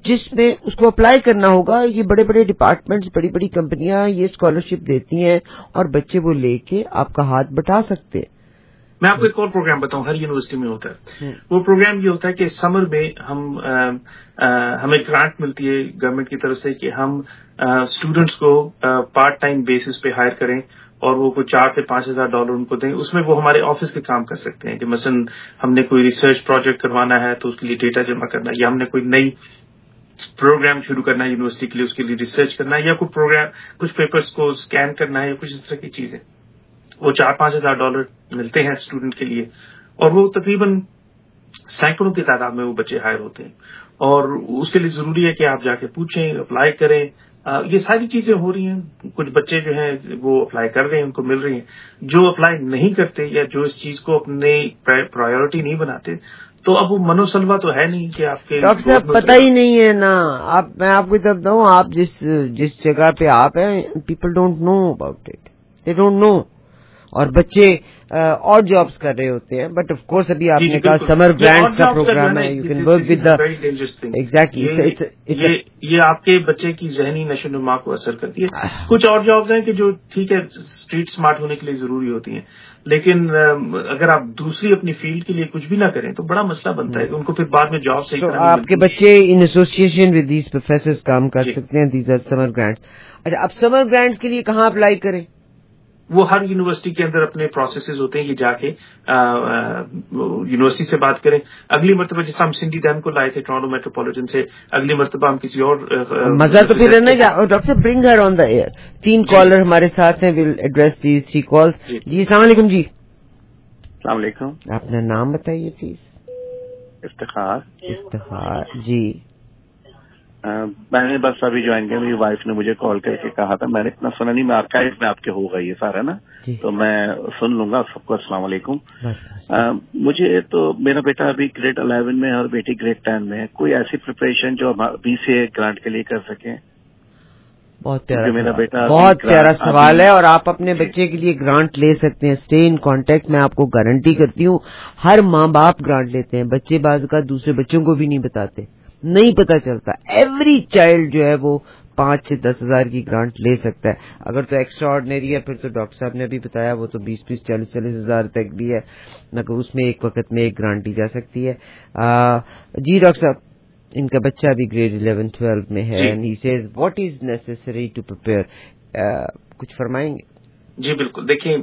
جس میں اس کو اپلائی کرنا ہوگا. یہ بڑے بڑے ڈپارٹمنٹس, بڑی بڑی کمپنیاں یہ اسکالرشپ دیتی ہیں اور بچے وہ لے کے آپ کا ہاتھ بٹا سکتے ہیں. میں آپ کو ایک اور پروگرام بتاؤں, ہر یونیورسٹی میں ہوتا ہے. وہ پروگرام یہ ہوتا ہے کہ سمر میں ہم ہمیں گرانٹ ملتی ہے گورنمنٹ کی طرف سے کہ ہم اسٹوڈینٹس کو پارٹ ٹائم بیسس پہ ہائر کریں اور وہ کوئی چار سے پانچ ہزار ڈالر ان کو دیں. اس میں وہ ہمارے آفس کے کام کر سکتے ہیں کہ مثلاً ہم نے کوئی ریسرچ پروجیکٹ کروانا ہے تو اس کے لیے ڈیٹا جمع کرنا ہے, یا ہم نے کوئی نئی پروگرام شروع کرنا ہے یونیورسٹی کے لیے, اس کے لیے ریسرچ کرنا ہے, یا کوئی پروگرام کچھ پیپرز کو اسکین کرنا ہے, یا کچھ اس طرح کی چیزیں. وہ چار پانچ ہزار ڈالر ملتے ہیں اسٹوڈنٹ کے لیے, اور وہ تقریباً سینکڑوں کی تعداد میں وہ بچے ہائر ہوتے ہیں. اور اس کے لیے ضروری ہے کہ آپ جا کے پوچھیں, اپلائی کریں. یہ ساری چیزیں ہو رہی ہیں. کچھ بچے جو ہیں وہ اپلائی کر رہے ہیں, ان کو مل رہی ہیں. جو اپلائی نہیں کرتے یا جو اس چیز کو اپنے پرائیورٹی نہیں بناتے, تو اب وہ منوسلوا تو ہے نہیں کہ آپ کے ڈاکٹر صاحب پتہ ہی نہیں ہے نا. آپ میں آپ کو جب دوں, آپ جس جس جگہ پہ آپ ہیں, people don't know about it, they don't know. اور بچے اور جابس کر رہے ہوتے ہیں, بٹ آف کورس ابھی آپ نے کہا سمر گرانٹس کا پروگرام ہے, you can work with the exactly. یہ آپ کے بچے کی ذہنی نشو و نما کو اثر کرتی ہے. کچھ اور جابس ہیں کہ جو ٹھیک ہے اسٹریٹ اسمارٹ ہونے کے لیے ضروری ہوتی ہیں, لیکن اگر آپ دوسری اپنی فیلڈ کے لیے کچھ بھی نہ کریں تو بڑا مسئلہ بنتا ہے کہ ان کو پھر بعد میں جاب صحیح کرنا. آپ کے بچے in association with these professors کام کر سکتے ہیں, دیز آر سمر گرانٹس. اچھا, اب سمر گرانٹس کے لیے کہاں اپلائی کریں؟ وہ ہر یونیورسٹی کے اندر اپنے پروسیسز ہوتے ہیں, یہ جا کے یونیورسٹی سے بات کریں. اگلی مرتبہ جس ہم سنڈی ڈیم کو لائے تھے ٹورانٹو میٹروپولیٹن سے, اگلی مرتبہ ہم کسی اور مزہ تو پھر رہنا. ڈاکٹر صاحب برنگ ہر آن دا ایئر. تین کالر ہمارے ساتھ ہیں, will address the three calls. جی السلام علیکم. جی السلام علیکم. اپنا نام بتائیے پلیز. افتخار. افتخار جی. میں نے بس ابھی جوائن کیا, میری وائف نے مجھے کال کر کے کہا تھا, میں نے اتنا سنا نہیں, میں آرکائیو میں آپ کے ہوگا یہ سارا نا, تو میں سن لوں گا. سب کو السلام علیکم. مجھے تو میرا بیٹا ابھی گریڈ الیون میں اور بیٹی گریڈ ٹین میں ہے, کوئی ایسی پریپریشن جو بی سی اے گرانٹ کے لیے کر سکیں؟ بہت پیارا میرا بیٹا بہت پیارا سوال ہے, اور آپ اپنے بچے کے لیے گرانٹ لے سکتے ہیں. Stay in contact. میں آپ کو گارنٹی کرتی ہوں ہر ماں باپ گرانٹ لیتے ہیں. بچے بعض کا دوسرے بچوں کو بھی نہیں بتاتے, نہیں پتا چلتا. ایوری چائلڈ جو ہے وہ پانچ سے دس ہزار کی گرانٹ لے سکتا ہے. اگر تو ایکسٹرا آرڈنری ہے پھر تو ڈاکٹر صاحب نے ابھی بتایا وہ تو بیس بیس چالیس چالیس ہزار تک بھی ہے, مگر اس میں ایک وقت میں ایک گرانٹ دی جا سکتی ہے. جی ڈاکٹر صاحب, ان کا بچہ بھی گریڈ الیون ٹویلو میں ہے, and he says what is necessary to prepare. کچھ فرمائیں گے؟ جی بالکل. دیکھیں,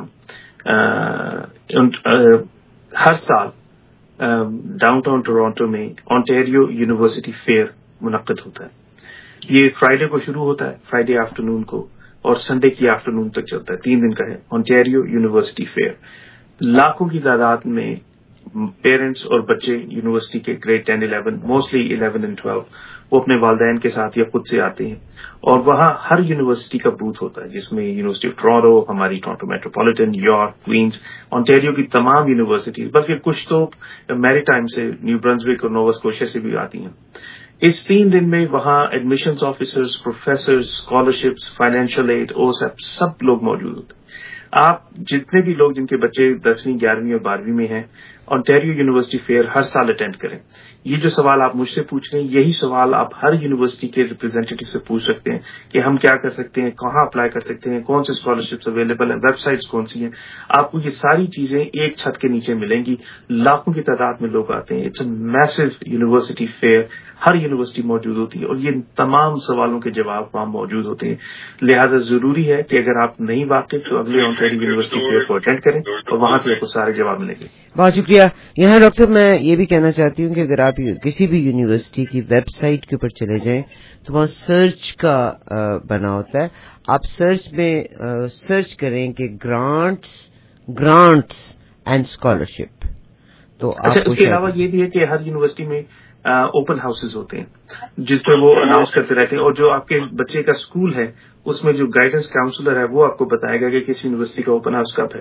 ہر سال ڈاؤن ٹاؤن ٹورانٹو میں آنٹیریو یونیورسٹی فیئر منعقد ہوتا ہے. یہ فرائیڈے کو شروع ہوتا ہے, فرائیڈے آفٹرنون کو, اور سنڈے کی آفٹرنون تک چلتا ہے. تین دن کا ہے آنٹیریو یونیورسٹی فیئر. لاکھوں کی تعداد میں پیرنٹس اور بچے یونیورسٹی کے grade ten eleven, mostly eleven and twelve, وہ اپنے والدین کے ساتھ یا خود سے آتے ہیں, اور وہاں ہر یونیورسٹی کا بوتھ ہوتا ہے, جس میں یونیورسٹی آف ٹورانٹو, ہماری Toronto metropolitan, York, Queens, Ontario کی تمام یونیورسٹیز, بلکہ کچھ تو میری ٹائم سے نیو برنزوک اور نووا اسکوشیا سے بھی آتی ہیں. اس تین دن میں وہاں admissions officers, professors, scholarships, financial aid, OSAP, سب لوگ موجود ہوتے ہیں. آپ جتنے بھی لوگ جن کے بچے دسویں گیارہویں اور بارہویں میں ہیں, آنٹیریو یونیورسٹی فیئر ہر سال اٹینڈ کریں. یہ جو سوال آپ مجھ سے پوچھ رہے ہیں, یہی سوال آپ ہر یونیورسٹی کے ریپرزینٹیٹو سے پوچھ سکتے ہیں کہ ہم کیا کر سکتے ہیں, کہاں اپلائی کر سکتے ہیں, کون سے اسکالرشپس اویلیبل ہیں, ویب سائٹس کون سی ہیں. آپ کو یہ ساری چیزیں ایک چھت کے نیچے ملیں گی. لاکھوں کی تعداد میں لوگ آتے ہیں. It's a massive university fair, ہر یونیورسٹی موجود ہوتی ہے, اور یہ تمام سوالوں کے جواب وہاں موجود ہوتے ہیں. لہٰذا ضروری ہے کہ اگر آپ نہیں واقف تو اگلے آنٹیریو یونیورسٹی فیئر کو اٹینڈ کریں, اور وہاں سے آپ کو سارے جواب ملیں گے. بہت شکریہ. یہاں ڈاکٹر صاحب میں یہ بھی کہنا چاہتی ہوں کہ اگر آپ کسی بھی یونیورسٹی کی ویب سائٹ کے اوپر چلے جائیں تو وہاں سرچ کا بنا ہوتا ہے. آپ سرچ میں سرچ کریں کہ گرانٹس گرانٹس اینڈ اسکالرشپ. تو اچھا, اس کے علاوہ یہ بھی ہے کہ ہر یونیورسٹی میں اوپن ہاؤسز ہوتے ہیں جس پہ وہ اناؤنس کرتے رہتے ہیں, اور جو آپ کے بچے کا اسکول ہے اس میں جو گائیڈنس کاؤنسلر ہے وہ آپ کو بتائے گا کہ کس یونیورسٹی کا اوپن ہاؤس کب ہے.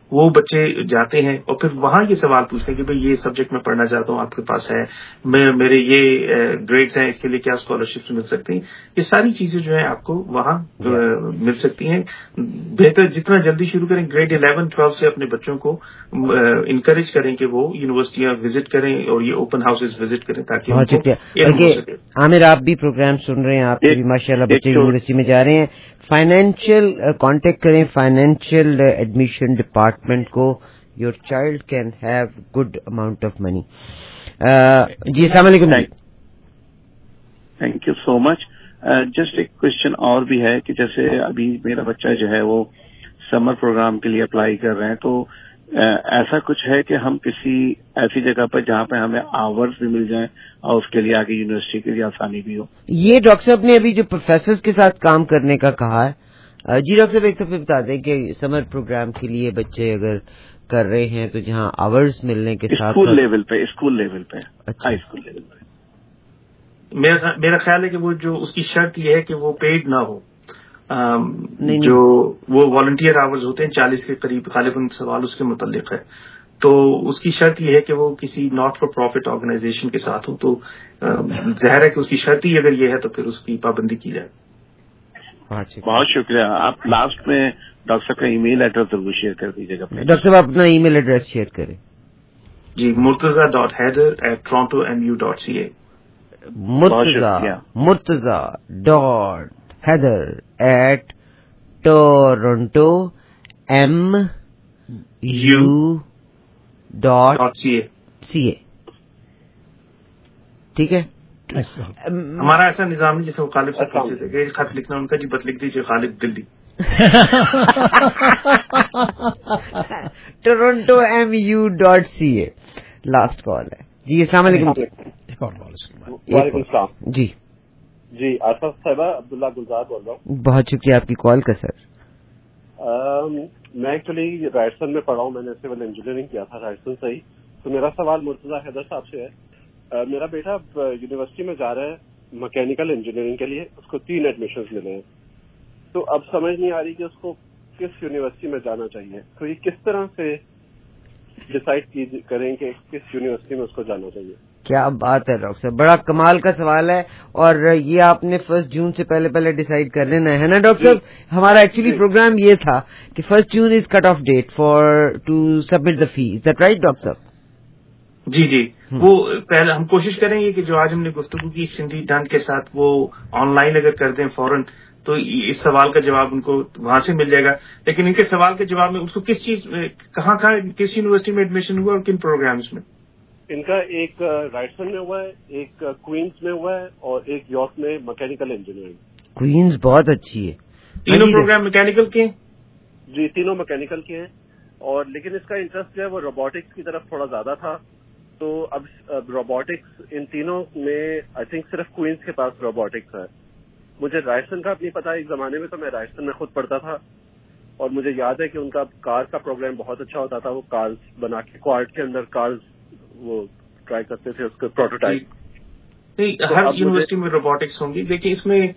وہ بچے جاتے ہیں اور پھر وہاں یہ سوال پوچھتے ہیں کہ بھئی یہ سبجیکٹ میں پڑھنا چاہتا ہوں، آپ کے پاس ہے، میں میرے یہ گریڈز ہیں، اس کے لیے کیا اسکالرشپس مل سکتی ہیں. یہ ساری چیزیں جو ہیں آپ کو وہاں مل سکتی ہیں. بہتر جتنا جلدی شروع کریں، گریڈ الیون ٹویلو سے اپنے بچوں کو انکریج کریں کہ وہ یونیورسٹیاں وزٹ کریں اور یہ اوپن ہاؤسز وزٹ کریں تاکہ ان کو علم ہو سکے. عامر آپ بھی پروگرام سن رہے ہیں، آپ بھی ماشاء اللہ بچے یونیورسٹی میں جا رہے ہیں. فائنینشیل کانٹیکٹ کریں فائنینشیل ایڈمیشن ڈپارٹمنٹ کو. Your child can have good amount of money. جی السلام علیکم. Thank you so much. Just ایک کوشچن اور بھی ہے کہ جیسے ابھی میرا بچہ جو ہے وہ سمر پروگرام کے لیے اپلائی کر رہے ہیں، تو ایسا کچھ ہے کہ ہم کسی ایسی جگہ پر جہاں پہ ہمیں آورز بھی مل جائیں اور اس کے لیے آگے یونیورسٹی کے لیے آسانی بھی ہو. یہ ڈاکٹر صاحب نے ابھی جو پروفیسرز کے ساتھ کام کرنے کا کہا ہے، جی ڈاکٹر صاحب ایک دفعہ بتا دیں کہ سمر پروگرام کے لیے بچے اگر کر رہے ہیں تو جہاں آورز ملنے کے ساتھ اسکول لیول پہ اسکول لیول پہ ہائی اسکول لیول پہ میرا خیال ہے کہ وہ جو اس کی شرط یہ ہے کہ وہ پیڈ نہ ہو. جو وہ والنٹیئر آورز ہوتے ہیں چالیس کے قریب، غالباً سوال اس کے متعلق ہے، تو اس کی شرط یہ ہے کہ وہ کسی ناٹ فار پروفٹ آرگنائزیشن کے ساتھ ہو. تو ظاہر ہے کہ اس کی شرط ہی اگر یہ ہے تو پھر اس کی پابندی کی جائے. بہت شکریہ. آپ لاسٹ میں ڈاکٹر صاحب کا ای میل ایڈریس ضرور شیئر کر دیجیے گا. ڈاکٹر صاحب اپنا ای میل ایڈریس شیئر کریں. جی Murtaza dot Haider at Toronto M U dot C A. Murtaza Murtaza dot Haider at Toronto M U dot C A. ٹھیک ہے. ہمارا ایسا نظام نہیں جیسے وہ غالب سے پوچھتے تھے کہ خط لکھنا ان کا جی بت لکھ دیجیے Ghalib Delhi. Toronto M U dot C A. Last call ہے. جی السلام علیکم. وعلیکم السلام. جی جی آصف صاحبہ عبداللہ گلزار بول رہا ہوں. بہت شکریہ آپ کی کال کا سر. میں ایکچولی رائٹسن میں پڑھا ہوں، میں نے سول انجینئرنگ کیا تھا رائٹسن سے ہی. تو میرا سوال مرتضی حیدر صاحب سے ہے. میرا بیٹا یونیورسٹی میں جا رہا ہے مکینیکل انجینئرنگ کے لیے، اس کو تین ایڈمیشنز ملے ہیں. تو اب سمجھ نہیں آ رہی کہ اس کو کس یونیورسٹی میں جانا چاہیے. تو یہ کس طرح سے ڈسائڈ کریں کہ کس یونیورسٹی میں اس کو جانا چاہیے؟ کیا بات ہے ڈاکٹر صاحب، بڑا کمال کا سوال ہے. اور یہ آپ نے فرسٹ جون سے پہلے پہلے ڈیسائیڈ کر لینا ہے نا ڈاکٹر صاحب. ہمارا ایکچولی پروگرام یہ تھا کہ first June is cut off date for to submit the fee. Is that right doctor صاحب؟ جی جی وہ پہلے ہم کوشش کریں گے کہ جو آج ہم نے گفتگو کی سندھی ڈنڈ کے ساتھ وہ آن لائن اگر کر دیں فوراً تو اس سوال کا جواب ان کو وہاں سے مل جائے گا. لیکن ان کے سوال کے جواب میں ان کو کس چیز کہاں کہاں کس یونیورسٹی میں ایڈمیشن ہوا اور کن پروگرامز میں؟ ان کا ایک رائٹسن میں ہوا ہے، ایک کوئنز میں ہوا ہے اور ایک یارک میں مکینیکل انجینئرنگ. کوئنز بہت اچھی ہے. تینوں پروگرام مکینیکل کے ہیں؟ جی تینوں مکینیکل کے ہیں. اور لیکن اس کا انٹرسٹ جو ہے وہ روبوٹکس کی طرف تھوڑا زیادہ تھا. تو اب روبوٹکس ان تینوں میں آئی تھنک صرف کوئنز کے پاس روبوٹکس ہے. مجھے رائٹسن کا نہیں پتا. ایک زمانے میں تو میں رائٹسن میں خود پڑھتا تھا اور مجھے یاد ہے کہ ان کا کار کا پروگرام بہت اچھا ہوتا تھا. وہ کارز بنا کے کوارٹ کے اندر کارز وہ ٹرائی کرتے تھے اس کے پروٹوٹائپ. نہیں ہر یونیورسٹی میں روبوٹکس ہوں گی. دیکھیے اس میں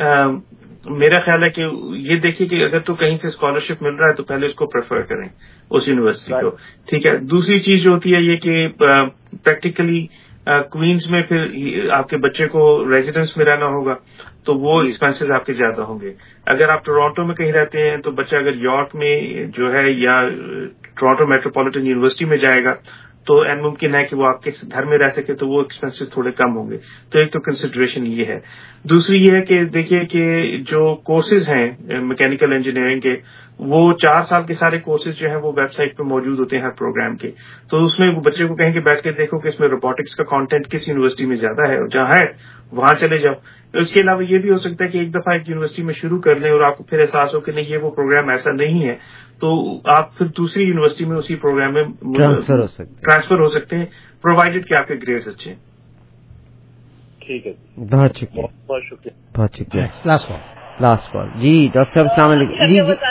میرا خیال ہے کہ یہ دیکھیے کہ اگر تو کہیں سے اسکالرشپ مل رہا ہے تو پہلے اس کو پریفر کریں اس یونیورسٹی کو. ٹھیک ہے. دوسری چیز جو ہوتی ہے یہ کہ پریکٹیکلی کوئنز میں پھر آپ کے بچے کو ریزیڈنس میں رہنا ہوگا تو وہ ایکسپینسز آپ کے زیادہ ہوں گے. اگر آپ ٹورانٹو میں کہیں رہتے ہیں تو بچہ اگر یارک میں جو ہے یا ٹورانٹو میٹروپولیٹن یونیورسٹی میں جائے گا تو این ممکن ہے کہ وہ آپ کے گھر میں رہ سکے تو وہ ایکسپینسز تھوڑے کم ہوں گے. تو ایک تو کنسیڈریشن یہ ہے. دوسری یہ ہے کہ دیکھیے کہ جو کورسز ہیں میکینیکل انجینئرنگ کے وہ چار سال کے سارے کورسز جو ہیں وہ ویب سائٹ پہ موجود ہوتے ہیں ہر پروگرام کے. تو اس میں وہ بچے کو کہیں کہ بیٹھ کے دیکھو کہ اس میں روبوٹکس کا کانٹینٹ کس یونیورسٹی میں زیادہ ہے اور جہاں ہے وہاں چلے جاؤ. اس کے علاوہ یہ بھی ہو سکتا ہے کہ ایک دفعہ ایک یونیورسٹی میں شروع کر لیں اور آپ کو پھر احساس ہو کہ نہیں یہ وہ پروگرام ایسا نہیں ہے تو آپ پھر دوسری یونیورسٹی میں اسی پروگرام میں ٹرانسفر ہو سکتے ہیں ٹرانسفر ہو سکتے ہیں پرووائڈیڈ کہ آپ کے گریڈز اچھے ہیں. ٹھیک ہے. بہت شکریہ بہت شکریہ. بہت شکریہ. لاسٹ کال لاسٹ کال جی ڈاکٹر صاحب السلام علیکم. جی جی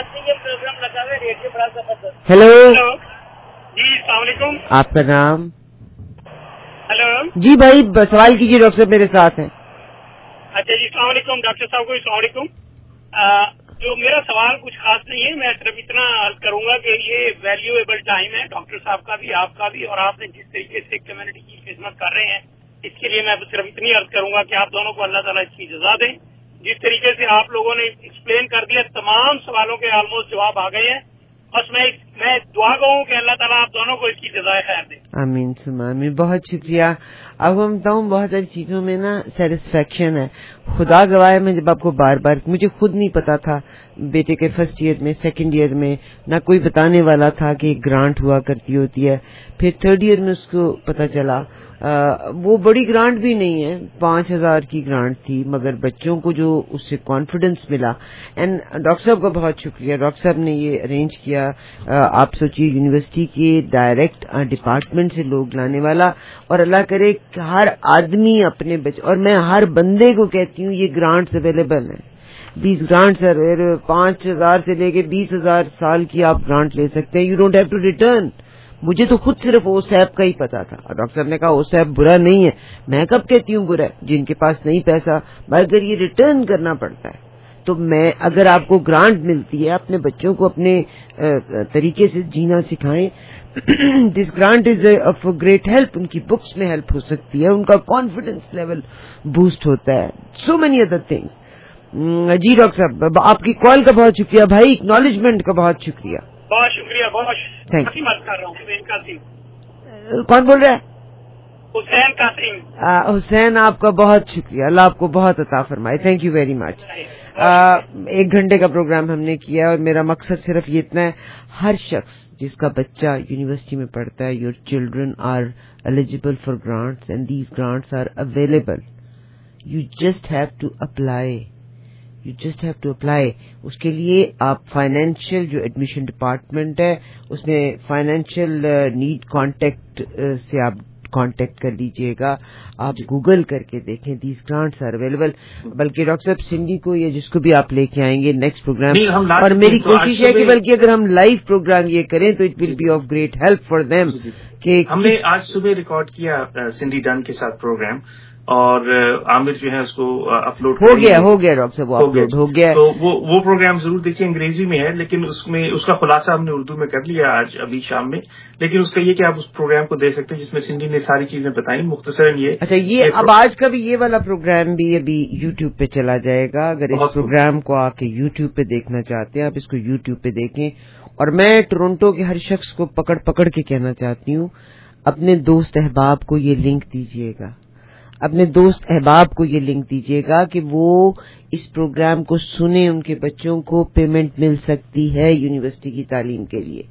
ہیلو جی السلام علیکم. آپ کا نام؟ ہلو جی بھائی سوال کیجیے ڈاکٹر صاحب میرے ساتھ ہیں. اچھا جی السلام علیکم ڈاکٹر صاحب کو. السلام علیکم. جو میرا سوال کچھ خاص نہیں ہے، میں صرف اتنا عرض کروں گا کہ یہ ویلیویبل ٹائم ہے ڈاکٹر صاحب کا بھی، آپ کا بھی، اور آپ نے جس طریقے سے کمیونٹی کی خدمت کر رہے ہیں اس کے لیے میں صرف اتنی عرض کروں گا کہ آپ دونوں کو اللہ تعالیٰ اس کی جزا دیں. جس طریقے سے آپ لوگوں نے ایکسپلین کر دیا، تمام سوالوں کے آلموسٹ جواب آ گئے ہیں. بس میں میں دعا کروں کہ اللہ تعالیٰ آپ دونوں کو اس کی جزائے خیر دے. آمین سم آمین. بہت شکریہ. اب ہم بتاؤں بہت ساری چیزوں میں نا سیٹسفیکشن ہے. خدا گواہ میں جب آپ کو بار بار، مجھے خود نہیں پتا تھا بیٹے کے فرسٹ ایئر میں، سیکنڈ ایئر میں نہ کوئی بتانے والا تھا کہ ایک گرانٹ ہوا کرتی ہوتی ہے. پھر تھرڈ ایئر میں اس کو پتا چلا. آ, وہ بڑی گرانٹ بھی نہیں ہے، پانچ ہزار کی گرانٹ تھی، مگر بچوں کو جو اس سے کانفیڈنس ملا. اینڈ ڈاکٹر صاحب کا بہت شکریہ، ڈاکٹر صاحب نے یہ ارینج کیا. آ, آپ سوچیے یونیورسٹی کے ڈائریکٹ ڈپارٹمنٹ سے لوگ لانے والا، اور اللہ کرے کہ ہر آدمی اپنے بچے، اور میں ہر بندے کو کہتی ہوں یہ گرانٹس اویلیبل ہیں. بیس گرانٹس ہے، پانچ ہزار سے لے کے بیس ہزار سال کی آپ گرانٹ لے سکتے ہیں. You don't have to return. مجھے تو خود صرف او سیپ کا ہی پتا تھا. ڈاکٹر صاحب نے کہا او سیپ برا نہیں ہے. میں کب کہتی ہوں برا ہے؟ جن کے پاس نہیں پیسہ، مگر یہ ریٹرن کرنا پڑتا ہے. تو میں اگر آپ کو گرانٹ ملتی ہے، اپنے بچوں کو اپنے طریقے سے جینا سکھائیں. This grant is of great help. ان کی بکس میں ہیلپ ہو سکتی ہے، ان کا کانفیڈنس لیول بوسٹ ہوتا ہے. So many other things. جی ڈاکٹر صاحب، آپ کی کال کا بہت شکریہ بھائی، اکنالجمنٹ کا بہت شکریہ. بہت شکریہ. بہت شکریہ. بات کر رہا ہوں حسین قاسم. کون بول رہا ہے؟ حسین قاسم. حسین، آپ کا بہت شکریہ، اللہ آپ کو بہت عطا فرمائے. Thank you very much. ایک گھنٹے کا پروگرام ہم نے کیا، اور میرا مقصد صرف یہ اتنا ہے، ہر شخص جس کا بچہ یونیورسٹی میں پڑھتا ہے، your children are eligible for grants and these grants are available. You just have to apply. You just have to apply. اس کے لیے آپ فائنینشیل جو ایڈمیشن ڈپارٹمنٹ ہے اس میں فائنینشیل نیڈ کانٹیکٹ سے آپ کانٹیکٹ کر لیجئے گا. آپ گوگل کر کے دیکھیں، دیز گرانٹس آر اویلیبل. بلکہ ڈاکٹر صاحب سنڈی کو یا جس کو بھی آپ لے کے آئیں گے نیکسٹ پروگرام، اور میری کوشش ہے کہ بلکہ اگر ہم لائیو پروگرام یہ کریں تو it will be of great help for them. کہ ہم نے آج صبح ریکارڈ کیا سنڈی ڈن کے ساتھ پروگرام، اور عامر جو ہے اس کو اپلوڈ ہو گیا ہو گیا ڈاکٹر صاحب، وہ اپلوڈ ہو گیا. تو وہ وہ پروگرام ضرور دیکھیں، انگریزی میں ہے، لیکن اس میں اس کا خلاصہ ہم نے اردو میں کر لیا آج ابھی شام میں. لیکن اس کا یہ کہ آپ اس پروگرام کو دیکھ سکتے ہیں جس میں سنڈی نے ساری چیزیں بتائیں مختصراً. یہ اچھا، یہ اب آج کا بھی یہ والا پروگرام بھی ابھی یوٹیوب پہ چلا جائے گا. اگر اس پروگرام کو آ کے یوٹیوب پہ دیکھنا چاہتے ہیں، آپ اس کو یوٹیوب پہ دیکھیں. اور میں ٹورنٹو کے ہر شخص کو پکڑ پکڑ کے کہنا چاہتی ہوں، اپنے دوست احباب کو یہ لنک دیجیے گا. اپنے دوست احباب کو یہ لنک دیجیے گا کہ وہ اس پروگرام کو سنیں. ان کے بچوں کو پیمنٹ مل سکتی ہے یونیورسٹی کی تعلیم کے لیے.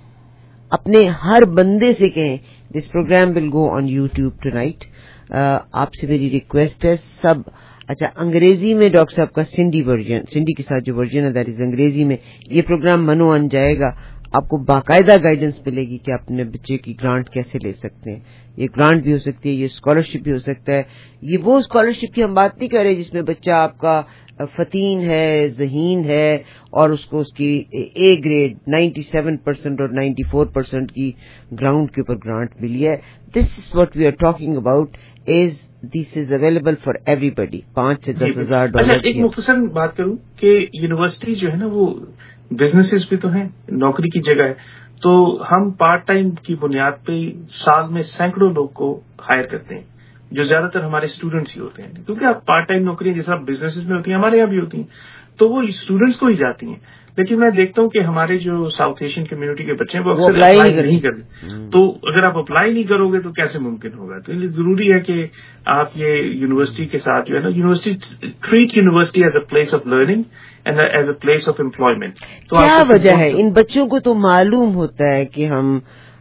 اپنے ہر بندے سے کہیں this program will go on YouTube tonight. آپ سے میری ریکویسٹ ہے سب. اچھا، انگریزی میں ڈاکٹر صاحب کا سنڈی ورژن، سنڈی کے ساتھ جو ورژن ہے دیٹ از انگریزی میں. یہ پروگرام منو آن جائے گا. آپ کو باقاعدہ گائیڈنس ملے گی کہ اپنے بچے کی گرانٹ کیسے لے سکتے ہیں. یہ گرانٹ بھی ہو سکتی ہے، یہ اسکالرشپ بھی ہو سکتا ہے. یہ وہ اسکالرشپ کی ہم بات نہیں کر رہے جس میں بچہ آپ کا فتین ہے، ذہین ہے، اور اس کو اس کی A grade ninety seven percent اور نائنٹی فور پرسینٹ کی گراؤنڈ کے اوپر گرانٹ ملی ہے. This is what we are talking about. Is this is available for everybody. پانچ سے دس ہزار ڈالر. اچھا، ایک مختصر بات کروں کہ یونیورسٹی جو ہے نا وہ بزنسز بھی تو ہیں، نوکری کی جگہ ہے. تو ہم پارٹ ٹائم کی بنیاد پہ سال میں سینکڑوں لوگ کو ہائر کرتے ہیں، جو زیادہ تر ہمارے اسٹوڈنٹس ہی ہوتے ہیں. کیونکہ اب پارٹ ٹائم نوکریاں جیسا بزنسز میں ہوتی ہیں، ہمارے یہاں بھی ہوتی ہیں، تو وہ اسٹوڈنٹس کو ہی جاتی ہیں. لیکن میں دیکھتا ہوں کہ ہمارے جو ساؤتھ ایشین کمیونٹی کے بچے ہیں وہ اکثر اپلائی نہیں کرتے. تو اگر آپ اپلائی نہیں کرو گے تو کیسے ممکن ہوگا؟ تو یہ ضروری ہے کہ آپ یہ یونیورسٹی کے ساتھ جو ہے نا، university treat university as a place of learning and as a place of employment. کیا وجہ ہے؟ ان بچوں کو تو معلوم ہوتا ہے کہ ہم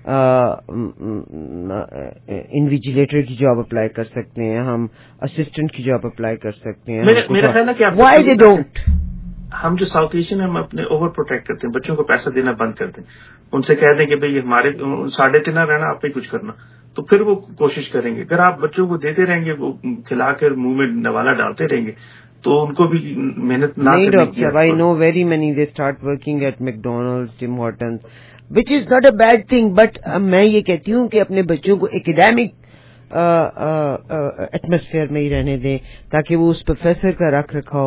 انویجیلیٹر کی جاب اپلائی کر سکتے ہیں، ہم اسسٹنٹ کی جاب اپلائی کر سکتے ہیں. میرا خیال ہے کہ وائی دے ڈونٹ. ہم جو ساؤتھ ایشین ہم اپنے اوور پروٹیکٹ کرتے ہیں، بچوں کو پیسہ دینا بند کر دیں. ان سے کہہ دیں کہ بھئی ہمارے ساڑھے تین رہنا، آپ پہ کچھ کرنا، تو پھر وہ کوشش کریں گے. اگر آپ بچوں کو دیتے رہیں گے، وہ کھلا کر منہ میں نوالا ڈالتے رہیں گے، تو ان کو بھی محنت نہ کرنی. نہیں doctor, I know very many they start working at McDonald's, Tim Hortons, which is not a bad thing. But میں یہ کہتی ہوں کہ اپنے بچوں کو ایکڈیمک ایٹماسفیئر میں ہی رہنے دیں، تاکہ وہ اس پروفیسر کا رکھ رکھاؤ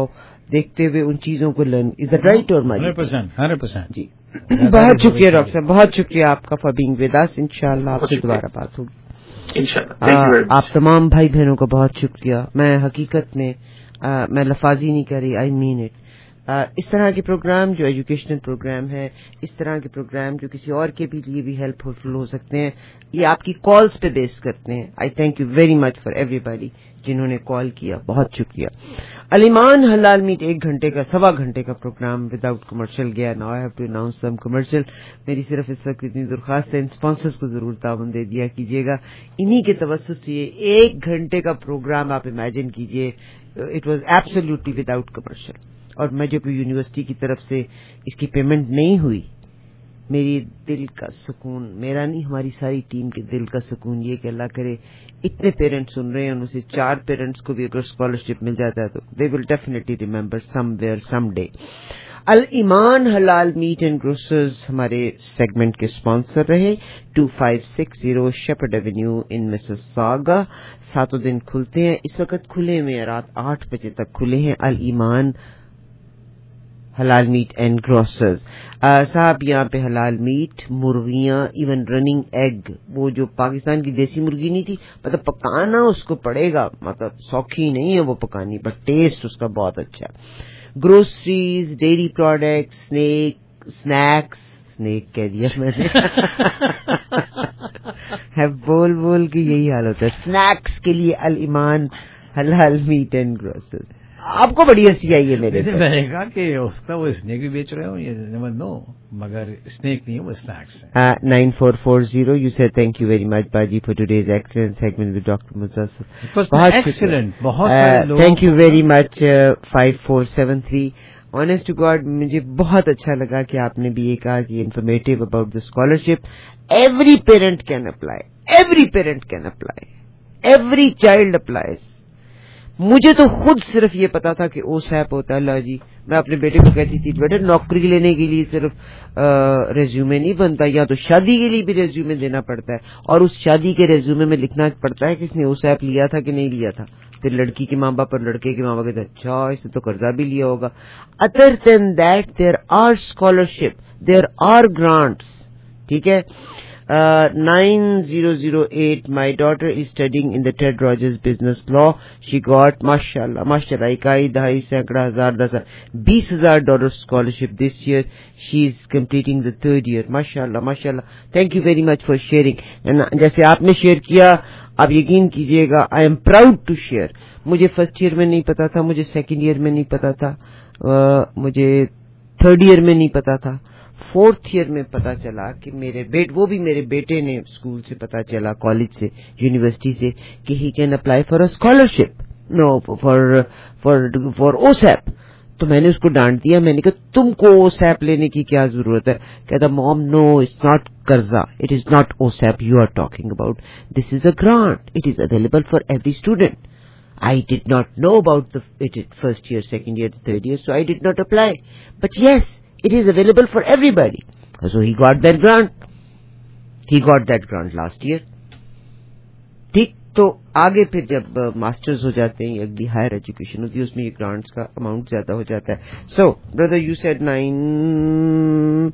دیکھتے ہوئے ان چیزوں کو لرن. از دیٹ رائٹ اور ہنڈریڈ پرسینٹ ہنڈریڈ پرسینٹ جی بہت شکریہ ڈاکٹر صاحب, بہت شکریہ آپ کا فار بینگ ود اس. انشاءاللہ آپ سے دوبارہ بات ہوگی انشاءاللہ. آپ تمام بھائی بہنوں کا بہت شکریہ. میں حقیقت میں میں لفاظی نہیں کر رہی, آئی مین اٹ. اس طرح کے پروگرام جو ایجوکیشنل پروگرام ہے, اس طرح کے پروگرام جو کسی اور کے بھی لیے بھی ہیلپ فل ہو سکتے ہیں, یہ آپ کی کالز پہ بیس کرتے ہیں. I thank you very much for everybody جنہوں نے کال کیا, بہت شکریہ. الایمان حلال میٹ ایک گھنٹے کا سوا گھنٹے کا پروگرام وداؤٹ کمرشل گیا. Now I have to announce some commercial. میری صرف اس وقت اتنی درخواست ہے, ان اسپانسرز کو ضرور تعاون دے دیا کیجیے گا. انہی کے توسط سے ایک گھنٹے کا پروگرام آپ امیجن کیجیے, it was absolutely without commercial. اور مجھے کوئی یونیورسٹی کی طرف سے اس کی پیمنٹ نہیں ہوئی. میری دل کا سکون, میرا نہیں ہماری ساری ٹیم کے دل کا سکون یہ کہ اللہ کرے اتنے پیرنٹس سن رہے ہیں, ان سے چار پیرنٹس کو بھی اگر اسکالرشپ مل جاتا ہے تو they will definitely remember somewhere someday. الایمان حلال میٹ اینڈ گروسرز ہمارے سیگمنٹ کے اسپانسر رہے. Two five six zero Sheppard avenue in Mississauga. ساتوں دن کھلتے ہیں, اس وقت کھلے ہوئے ہیں, رات آٹھ بجے تک کھلے ہیں. الایمان حلال میٹ اینڈ گروسرز صاحب, یہاں پہ حلال میٹ, مرغیاں, ایون رننگ ایگ, وہ جو پاکستان کی دیسی مرغی نہیں تھی, مطلب پکانا اس کو پڑے گا, مطلب سوکھی نہیں ہے وہ پکانی, بٹ ٹیسٹ اس کا بہت اچھا. Groceries, dairy products, snack snacks snack کہہ دیا میں نے بول بول کے یہی حال ہوتا ہے. اسنیکس کے لیے الایمان حلال میٹ اینڈ گروسرز. آپ کو بڑی ہنسی آئی ہے میرے میں کہا کہ اس کا وہ اسنیک بھی بیچ رہے ہوں, یہ نو مگر اسنیک نہیں ہے, وہ اسنیکس ہے. نائن فور فور زیرو یو سے تھینک یو ویری مچ باجی for today's excellent segment with doctor Muzaffar. بہت ایکسلنٹ, بہت سارے thank you very much. Five four seven three honest to God مجھے بہت اچھا لگا کہ آپ نے بھی یہ کہا کہ informative about the scholarship. Every parent can apply, every parent can apply, every child applies. مجھے تو خود صرف یہ پتا تھا کہ او سیپ ہوتا ہے. اللہ جی, میں اپنے بیٹے کو کہتی تھی بیٹے نوکری لینے کے لیے صرف ریزیومے نہیں بنتا, یا تو شادی کے لیے بھی ریزیومے دینا پڑتا ہے, اور اس شادی کے ریزیومے میں لکھنا پڑتا ہے کہ اس نے او سیپ لیا تھا کہ نہیں لیا تھا. پھر لڑکی کے ماں باپ اور لڑکے کے ماں باپ کہتے ہیں اچھا اس نے تو قرضہ بھی لیا ہوگا. Other than that there are scholarship, there are grants. ٹھیک ہے. nine zero zero eight my daughter is studying in the Ted Rogers Business Law. She got mashallah mashallah ikai dhai سینکڑا ہزار دس بیس ہزار dollar scholarship this year. She is completing the third year. mashallah mashallah. Thank you very much for sharing. And جیسے آپ نے شیئر کیا, آپ یقین کیجئے گا I am proud to share. مجھے فرسٹ ایئر میں نہیں پتا تھا, مجھے سیکنڈ ایئر میں نہیں پتا تھا, مجھے تھرڈ ایئر میں نہیں پتا تھا, فورتھ ایئر میں پتا چلا کہ میرے بیٹ وہ بھی میرے بیٹے نے اسکول سے پتا چلا, کالج سے, یونیورسٹی سے, کہ he can apply for a scholarship, no for for for OSAP. تو میں نے اس کو ڈانٹ دیا, میں نے کہا تم کو او سیپ لینے کی کیا ضرورت ہے. کہتا موم نو اٹس ناٹ قرضہ, it is not OSAP you are talking about, this is a grant, it is available for every student. I did not know about the it first year, second year, third year, so I did not apply. But yes, it is available for everybody. So he got that grant. He got that grant last year. ٹھیک, تو آگے پھر جب ماسٹرز ہو جاتے ہیں یا اگلی ہائر ایجوکیشن ہوتی ہے اس میں یہ گرانٹس کا اماؤنٹ زیادہ ہو جاتا ہے. So brother you said nine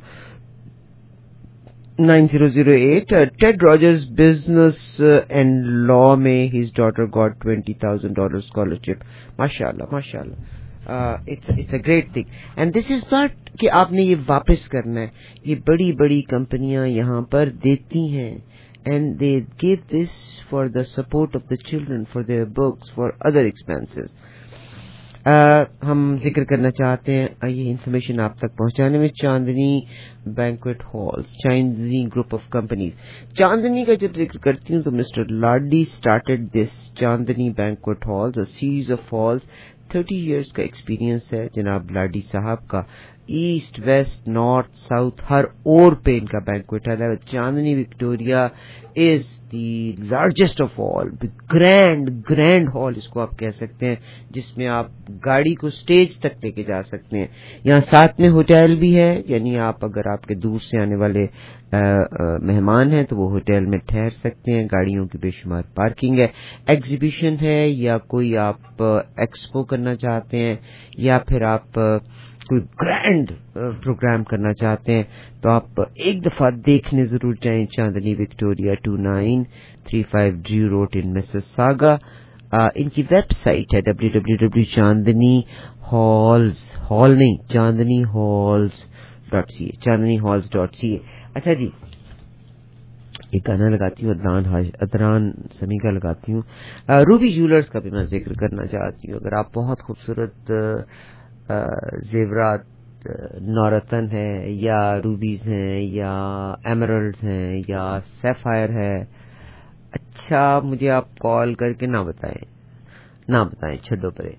nine zero zero eight uh, Ted Rogers Business uh, and Law میں his daughter got twenty thousand dollars scholarship. mashallah mashallah. Uh, it's it's a great thing, and this is not کہ آپ نے یہ واپس کرنا ہے. یہ بڑی بڑی کمپنیاں یہاں پر دیتی ہیں, and they give this for the support of the children, for their books, for other expenses. Uh, ہم ذکر کرنا چاہتے ہیں یہ انفارمیشن آپ تک پہنچانے میں Chandni banquet halls, Chandni group of companies. Chandni کا جب ذکر کرتی ہوں تو mister Laddi started this Chandni banquet halls, a series of halls. Thirty years کا ایکسپیرینس ہے جناب لاڈی صاحب کا ईस्ट वेस्ट नॉर्थ साउथ हर ओर पे इनका बैंक्वेट हॉल है. Chandni Victoria is the largest of all, grand grand hall इसको आप कह सकते हैं, जिसमें आप गाड़ी को स्टेज तक लेके जा सकते हैं. यहाँ साथ में होटल भी है, यानी आप अगर आपके दूर से आने वाले आ, आ, मेहमान हैं तो वो होटल में ठहर सकते हैं. गाड़ियों की बेशुमार पार्किंग है. एग्जीबिशन है या कोई आप एक्सपो करना चाहते हैं या फिर आप आ, कोई ग्रैंड प्रोग्राम करना चाहते हैं तो आप एक दफा देखने जरूर जाएं. Chandni Victoria two nine three five G road in Mississauga. इनकी वेबसाइट है W W W Chandni halls hall नहीं Chandni halls dot C A Chandni halls dot C A. अच्छा जी, एक गाना लगाती हूँ, अदनान अदनान समी का लगाती हूँ. रूबी ज्वेलर्स का भी मैं जिक्र करना चाहती हूँ. अगर आप बहुत खूबसूरत जेवरात नौरतन है या रूबीज हैं या एमरल्ड्स हैं या सैफायर है, अच्छा मुझे आप कॉल करके ना बताएं ना बताएं छड्डो परे.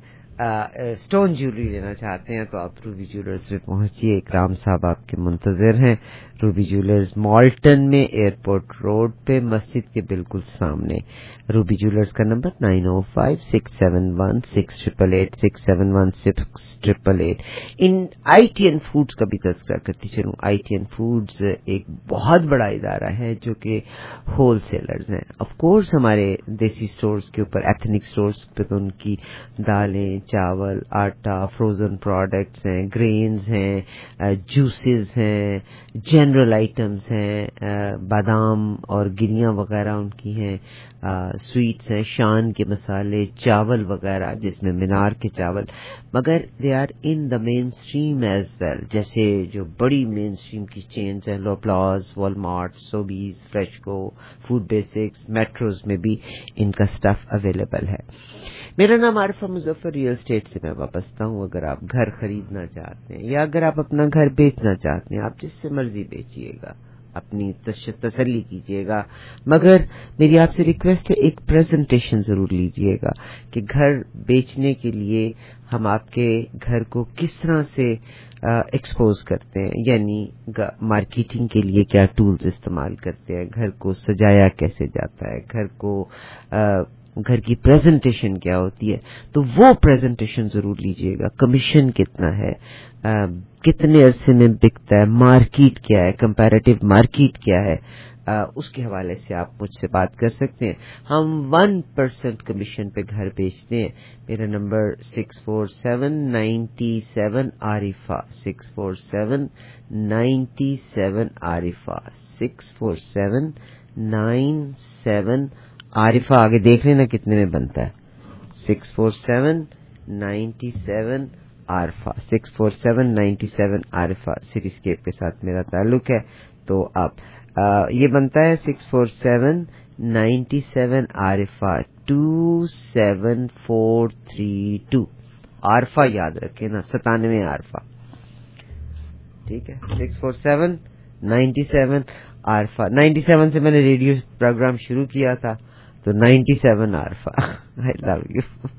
स्टोन ज्वेलरी लेना चाहते हैं तो आप रूबी ज्वेलर्स में पहुंचिए. इकराम साहब आपके मुंतजर हैं. रूबी ज्वेलर्स मॉल्टन में एयरपोर्ट रोड पे मस्जिद के बिल्कुल सामने. रूबी ज्वेलर्स का number nine O five six seven one six triple eight six seven one six triple eight. इन आई टी एन फूड्स का भी तस्करा करती चलूं. आई टी एन फूड्स एक बहुत बड़ा इदारा है जो कि होल सेलर्स हैं. ऑफ कोर्स हमारे देसी स्टोर्स के ऊपर, एथनिक स्टोर्स पे तो उनकी दालें, चावल, आटा, फ्रोजन प्रोडक्ट्स हैं, ग्रेन्स हैं, जूसेस हैं, जनरल आइटम्स हैं, बादाम और गिरियां वगैरह उनकी हैं, स्वीट्स हैं, शान के मसाले, चावल वगैरह जिसमें मीनार के चावल. मगर they are in the mainstream as well. जैसे जो बड़ी मेन स्ट्रीम की चेन्स हैं, Loblaws, Walmart, Sobeys, FreshCo, food basics, Metros में भी इनका स्टफ अवेलेबल है. मेरा नाम आरिफा मुजफ्फर, रियल एस्टेट से मैं वापसता हूँ. अगर आप घर खरीदना चाहते हैं या अगर आप अपना घर बेचना चाहते हैं, आप जिससे मर्जी बेचिएगा, अपनी तसल्ली कीजिएगा. मगर मेरी आपसे रिक्वेस्ट है, एक प्रेजेंटेशन जरूर लीजिएगा कि घर बेचने के लिए हम आपके घर को किस तरह से एक्सपोज करते हैं, यानी मार्केटिंग के लिए क्या टूल्स इस्तेमाल करते हैं, घर को सजाया कैसे जाता है, घर को आ, घर की प्रेजेंटेशन क्या होती है. तो वो प्रेजेंटेशन जरूर लीजिएगा. कमीशन कितना है, आ, कितने अरसे में बिकता है, मार्केट क्या है, कंपैरेटिव मार्केट क्या है, आ, उसके हवाले से आप मुझसे बात कर सकते हैं. हम वन परसेंट कमीशन पे घर बेचते हैं. मेरा number six four seven ninety seven Arifa six four seven ninety seven Arifa six four seven nine seven Arifa. आगे देख लेना कितने में बनता है. Six four seven ninety seven Arifa six four seven ninety seven Arifa. Cityscape के साथ मेरा ताल्लुक है. तो आप आ, ये बनता है six four seven ninety seven Arifa two seven four three two. Arifa याद रखें ना, सतानवे आरिफा. ठीक है, six four seven ninety seven Arifa. Ninety seven से मैंने रेडियो प्रोग्राम शुरू किया था, तो ninety seven Arifa. I love you.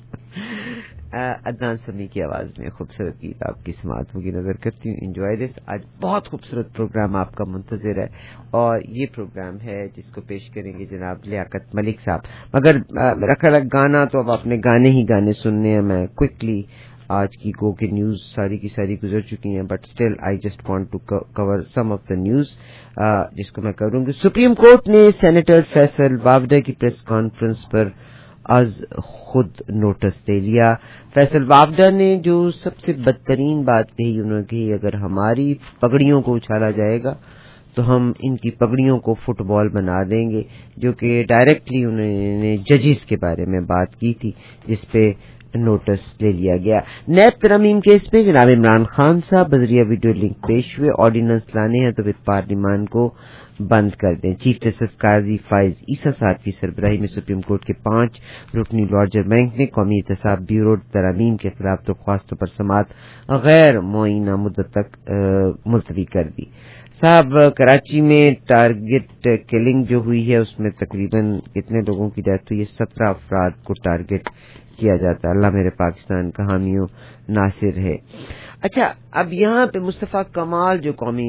Adnan Sami की आवाज में खूबसूरत गीत आपकी समाअत होगी नजर करती हूँ. Enjoy this. आज बहुत खूबसूरत प्रोग्राम आपका मुंतजर है और ये प्रोग्राम है जिसको पेश करेंगे जनाब लियाकत मलिक साहब. मगर मेरा ख्याल गाना तो अब आपने गाने ही गाने सुनने हैं. मैं क्विकली आज की गो के न्यूज सारी की सारी गुजर चुकी हैं, but still I just want to cover some of the news जिसको मैं करूंगी. सुप्रीम कोर्ट ने सेनेटर फैसल वावडा की प्रेस कॉन्फ्रेंस पर आज खुद नोटिस दे लिया. फैसल वावडा ने जो सबसे बदतरीन बात कही, उन्होंने कही अगर हमारी पगड़ियों को उछाला जाएगा तो हम इनकी पगड़ियों को फुटबॉल बना देंगे, जो कि डायरेक्टली उन्होंने जजेस के बारे में बात की थी, जिसपे नोटिस ले लिया गया. नैब तरमीम केस में जनाब इमरान खान साहब बजरिया वीडियो लिंक पेश हुए. ऑर्डिनेंस लाने हैं तो फिर पार्लियामान को बंद कर दें. चीफ जस्टिस काजी फाइज ईसा साहब की सरबराही में सुप्रीम कोर्ट के पांच रुकनी लॉर्जर बैंक ने कौमी एहतसाब ब्यूरो तरमीम के खिलाफ दरख्वास्तों पर समाअत गैर मुअय्यना मुद्दत तक मुलतवी कर दी. साहब, कराची में टारगेट किलिंग जो हुई है उसमें तकरीबन कितने लोगों की डेथ हुई है? सत्रह अफराद को टारगेट किया जाता है. अल्लाह मेरे पाकिस्तान का हामियों नासिर है. اچھا اب یہاں پہ مصطفیٰ کمال جو قومی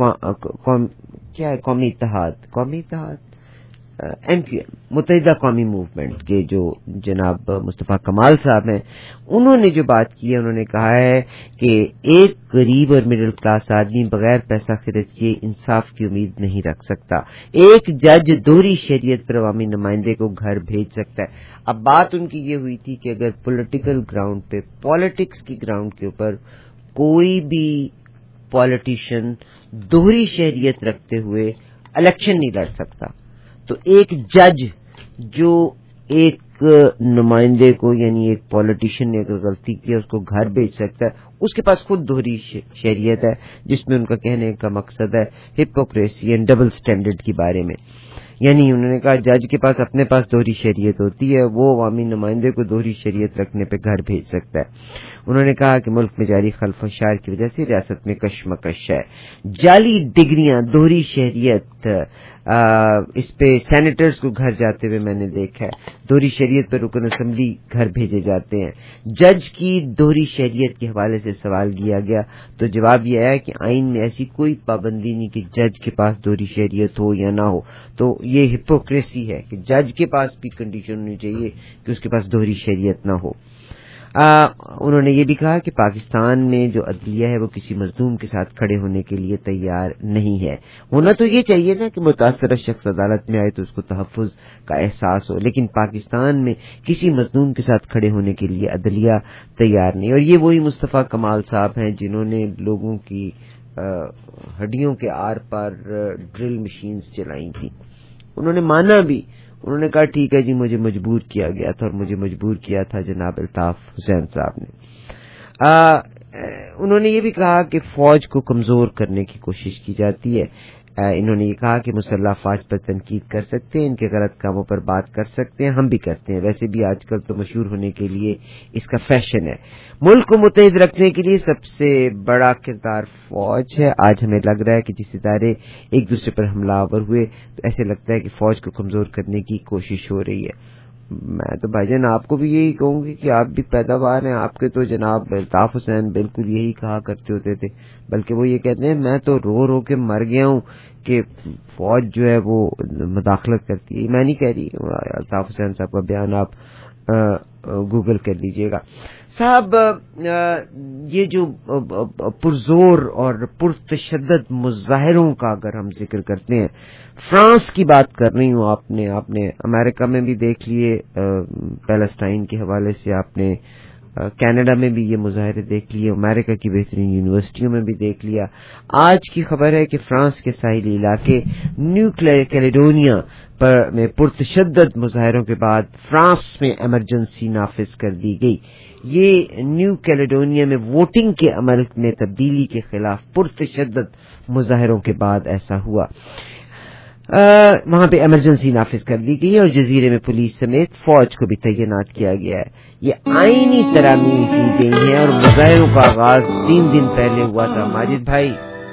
قوم کیا ہے قومی اتحاد قومی اتحاد ایم کیو ایم متحدہ قومی موومنٹ کے جو جناب مصطفیٰ کمال صاحب ہیں انہوں نے جو بات کی ہے انہوں نے کہا ہے کہ ایک غریب اور مڈل کلاس آدمی بغیر پیسہ خرچ کیے انصاف کی امید نہیں رکھ سکتا. ایک جج دوہری شریعت پر عوامی نمائندے کو گھر بھیج سکتا ہے. اب بات ان کی یہ ہوئی تھی کہ اگر پولیٹیکل گراؤنڈ پہ پالیٹکس کی گراؤنڈ کے اوپر کوئی بھی پالیٹیشین دوہری شہریت رکھتے ہوئے الیکشن نہیں لڑ سکتا تو ایک جج جو ایک نمائندے کو یعنی ایک پالیٹیشین نے اگر غلطی کی اس کو گھر بھیج سکتا ہے. اس کے پاس خود دوہری شہریت ہے جس میں ان کا کہنے کا مقصد ہے ہپوکریسی اینڈ ڈبل سٹینڈرڈ کے بارے میں. یعنی انہوں نے کہا جج کے پاس اپنے پاس دوہری شریعت ہوتی ہے وہ عوامی نمائندے کو دوہری شریعت رکھنے پہ گھر بھیج سکتا ہے. انہوں نے کہا کہ ملک میں جاری خلف و شار کی وجہ سے ریاست میں کشمکش ہے. جعلی ڈگریاں دوہری شہریت اس پہ سینیٹرز کو گھر جاتے ہوئے میں نے دیکھا ہے. دوہری شہریت پر رکن اسمبلی گھر بھیجے جاتے ہیں. جج کی دوہری شہریت کے حوالے سے سوال کیا گیا تو جواب یہ آیا کہ آئین میں ایسی کوئی پابندی نہیں کہ جج کے پاس دوہری شہریت ہو یا نہ ہو. تو یہ ہپوکریسی ہے کہ جج کے پاس بھی کنڈیشن ہونی چاہیے کہ اس کے پاس دوہری شہریت نہ ہو. آ, انہوں نے یہ بھی کہا کہ پاکستان میں جو عدلیہ ہے وہ کسی مظلوم کے ساتھ کھڑے ہونے کے لیے تیار نہیں ہے. ہونا تو یہ چاہیے نا کہ متاثرہ شخص عدالت میں آئے تو اس کو تحفظ کا احساس ہو لیکن پاکستان میں کسی مظلوم کے ساتھ کھڑے ہونے کے لیے عدلیہ تیار نہیں. اور یہ وہی مصطفیٰ کمال صاحب ہیں جنہوں نے لوگوں کی ہڈیوں کے آر پار ڈرل مشینز چلائی تھیں. انہوں نے مانا بھی انہوں نے کہا ٹھیک ہے جی مجھے مجبور کیا گیا تھا اور مجھے مجبور کیا تھا جناب الطاف حسین صاحب نے. آ, انہوں نے یہ بھی کہا کہ فوج کو کمزور کرنے کی کوشش کی جاتی ہے. آ, انہوں نے یہ کہا کہ مسلح فوج پر تنقید کر سکتے ہیں ان کے غلط کاموں پر بات کر سکتے ہیں ہم بھی کرتے ہیں. ویسے بھی آج کل تو مشہور ہونے کے لیے اس کا فیشن ہے. ملک کو متحد رکھنے کے لیے سب سے بڑا کردار فوج ہے. آج ہمیں لگ رہا ہے کہ جس ادارے ایک دوسرے پر حملہ آور ہوئے تو ایسے لگتا ہے کہ فوج کو کمزور کرنے کی کوشش ہو رہی ہے. میں تو بھائی جان آپ کو بھی یہی کہوں گی کہ آپ بھی پیداوار ہیں. آپ کے تو جناب الطاف حسین بالکل یہی کہا کرتے ہوتے تھے بلکہ وہ یہ کہتے ہیں میں تو رو رو کے مر گیا ہوں کہ فوج جو ہے وہ مداخلت کرتی ہے. میں نہیں کہہ رہی الطاف حسین صاحب کا بیان آپ گوگل کر لیجئے گا. صاحب یہ جو پرزور اور پرتشدد مظاہروں کا اگر ہم ذکر کرتے ہیں فرانس کی بات کر رہی ہوں آپ نے آپ نے امریکہ میں بھی دیکھ لیے پیلسٹائن کے حوالے سے آپ نے کینیڈا میں بھی یہ مظاہرے دیکھ لیے امریکہ کی بہترین یونیورسٹیوں میں بھی دیکھ لیا. آج کی خبر ہے کہ فرانس کے ساحلی علاقے نیو کیلیڈونیا پر میں پرتشدد مظاہروں کے بعد فرانس میں ایمرجنسی نافذ کر دی گئی. یہ نیو کیلیڈونیا میں ووٹنگ کے عمل میں تبدیلی کے خلاف پرتشدد مظاہروں کے بعد ایسا ہوا. وہاں پہ ایمرجنسی نافذ کر دی گئی اور جزیرے میں پولیس سمیت فوج کو بھی تعینات کیا گیا ہے. یہ آئینی ترامیم کی گئی ہیں اور مظاہروں کا آغاز تین دن پہلے ہوا تھا. ماجد بھائی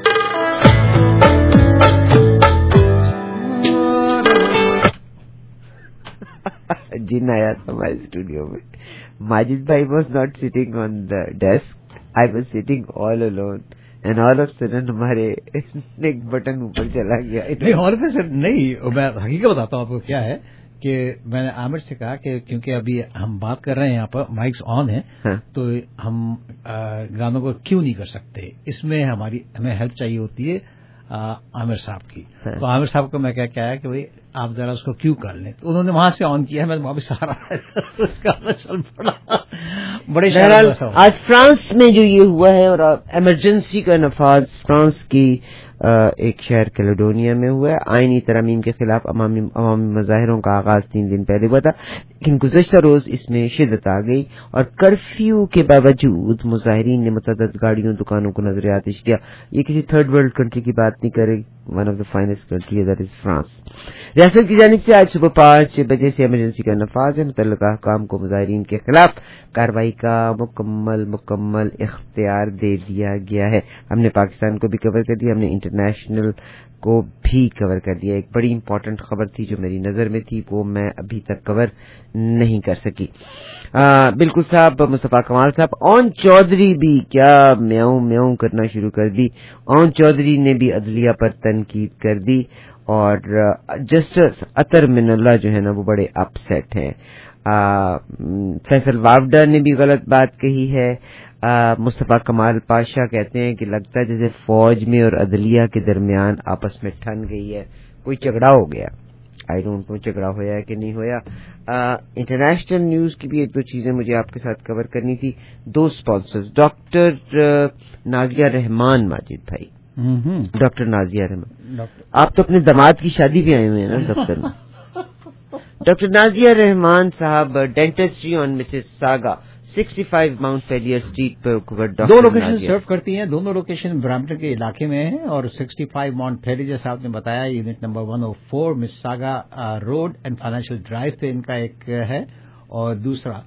جن آیا تھا ہمارے اسٹوڈیو میں. ماجد بھائی was not sitting on the desk I was sitting all alone and all of sudden ہمارے ایک بٹن اوپر چلا گیا. نہیں میں حقیقت بتاتا ہوں آپ کو کیا ہے کہ میں نے عامر سے کہا کہ کیونکہ ابھی ہم بات کر رہے ہیں یہاں پر مائکس آن ہیں تو ہم گانوں کو کیوں نہیں کر سکتے. اس میں ہماری ہمیں ہیلپ چاہیے ہوتی ہے عامر صاحب کی. تو عامر صاحب کو میں کیا کہا کہ بھائی آپ ذرا اس کو کیوں کر لیں. تو انہوں نے وہاں سے آن کیا میں واپس آ رہا چل پڑا. بڑے بہرحال آج فرانس میں جو یہ ہوا ہے اور ایمرجنسی کا نفاذ فرانس کی ایک شہر کیلیڈونیا میں ہوا ہے. آئینی ترامیم کے خلاف عوامی عوامی مظاہروں کا آغاز تین دن پہلے ہوا تھا لیکن گزشتہ روز اس میں شدت آ گئی اور کرفیو کے باوجود مظاہرین نے متعدد گاڑیوں دکانوں کو نظر آتش کیا. یہ کسی تھرڈ ورلڈ کنٹری کی بات نہیں کرے. One of the finest country that is France. ریاست کی جانب سے آج صبح پانچ بجے سے ایمرجنسی کا نفاذ ہے. متعلقہ حکام کو مظاہرین کے خلاف کارروائی کا مکمل مکمل اختیار دے دیا گیا ہے. ہم نے پاکستان کو بھی کور کر دیا. ہم نے انٹرنیشنل کو بھی کور کر دیا. ایک بڑی امپورٹنٹ خبر تھی جو میری نظر میں تھی, وہ میں ابھی تک کور نہیں کر سکی. بالکل صاحب, مصطفیٰ کمال صاحب. اون چودھری بھی کیا میاؤں میاؤں کرنا شروع کر دی. اون چودھری نے بھی عدلیہ پر تنقید کر دی, اور جسٹس اطہر من اللہ جو ہے نا وہ بڑے اپ سیٹ ہیں. فیصل واوڈا نے بھی غلط بات کہی ہے. مصطفیٰ کمال پاشا کہتے ہیں کہ لگتا ہے جیسے فوج میں اور عدلیہ کے درمیان آپس میں ٹھن گئی ہے, کوئی جھگڑا ہو گیا. آئی ڈونٹ نو جھگڑا ہوا ہے کہ نہیں ہوا. انٹرنیشنل نیوز کی بھی ایک دو چیزیں مجھے آپ کے ساتھ کور کرنی تھی. دو سپانسرز, ڈاکٹر نازیہ رحمان. ماجد بھائی, ڈاکٹر نازیہ رحمان, آپ تو اپنے داماد کی شادی بھی آئے ہوئے ہیں نا دفتر میں. ڈاکٹر نازیہ رحمان صاحب, dentistry on Mississauga, sixty five mount فیلئر اسٹریٹ پر. دو لوکیشن سرو کرتی ہیں, دونوں لوکیشن برامپٹن کے علاقے میں ہیں, اور سکسٹی فائیو ماؤنٹ فیلئر جیسا آپ نے بتایا unit number one O four Mississauga road and financial drive پہ ان کا ایک ہے. اور دوسرا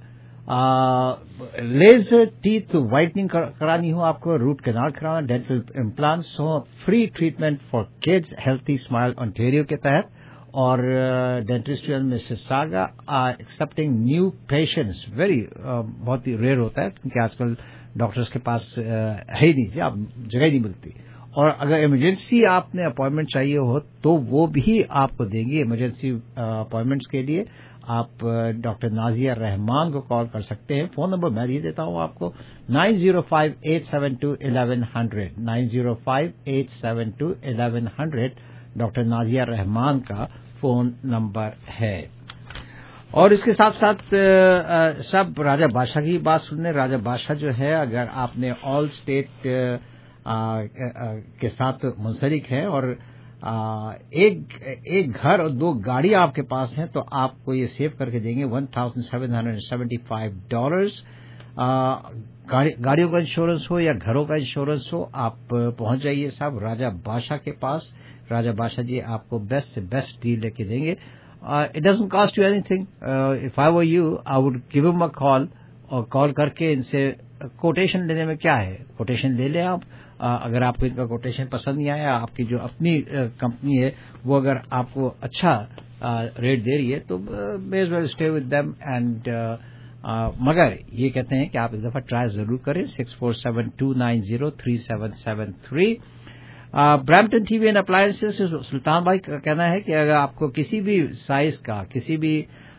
لیزر ٹیتھ وائٹنگ کرانی ہو آپ کو, روٹ کینال کرانا, ڈینٹل امپلانٹس ہو, free treatment for kids healthy smile Ontario کے تحت. اور dentistry Mississauga accepting new patients, very بہت ہی ریئر ہوتا ہے کیونکہ آج کل ڈاکٹرس کے پاس ہے ہی نہیں, آپ جگہ ہی نہیں ملتی. اور اگر ایمرجنسی آپ نے اپوائنٹمنٹ چاہیے ہو تو وہ بھی آپ کو دیں گی. ایمرجنسی اپوائنٹمنٹس کے لیے آپ ڈاکٹر نازیہ رحمان کو کال کر سکتے ہیں. فون نمبر میں یہ دیتا ہوں آپ کو, nine zero five eight seven two eleven hundred, nine zero five eight seven two eleven hundred doctor Nazia Rahman کا فون نمبر ہے. اور اس کے ساتھ ساتھ سب راجہ بادشاہ کی بات سننے. راجہ بادشاہ جو ہے, اگر آپ نے آل اسٹیٹ کے ساتھ منسلک ہے اور ایک ایک گھر اور دو گاڑی آپ کے پاس ہیں تو آپ کو یہ سیو کر کے دیں گے one thousand seven hundred seventy five dollars. گاڑیوں کا انشورنس ہو یا گھروں کا انشورنس ہو, آپ پہنچ جائیے صاحب راجہ بادشاہ کے پاس. راجہ بادشاہ جی آپ کو بیسٹ سے بیسٹ ڈیل لے کے دیں گے. It doesn't cost you anything. If I were you I would give him a کال, اور کال کر کے ان سے کوٹیشن لینے میں کیا ہے, کوٹیشن لے لیں آپ. اگر آپ کو ان کا کوٹیشن پسند نہیں آیا, آپ کی جو اپنی کمپنی ہے وہ اگر آپ کو اچھا ریٹ دے رہی ہے تو may as well stay with them. And مگر یہ کہتے ہیں کہ آپ ایک دفعہ ٹرائی ضرور کریں. Six four seven two nine zero three seven seven three. Brampton T V and appliances. Sultan بھائی کا کہنا ہے کہ اگر آپ کو کسی بھی سائز کا, کسی بھی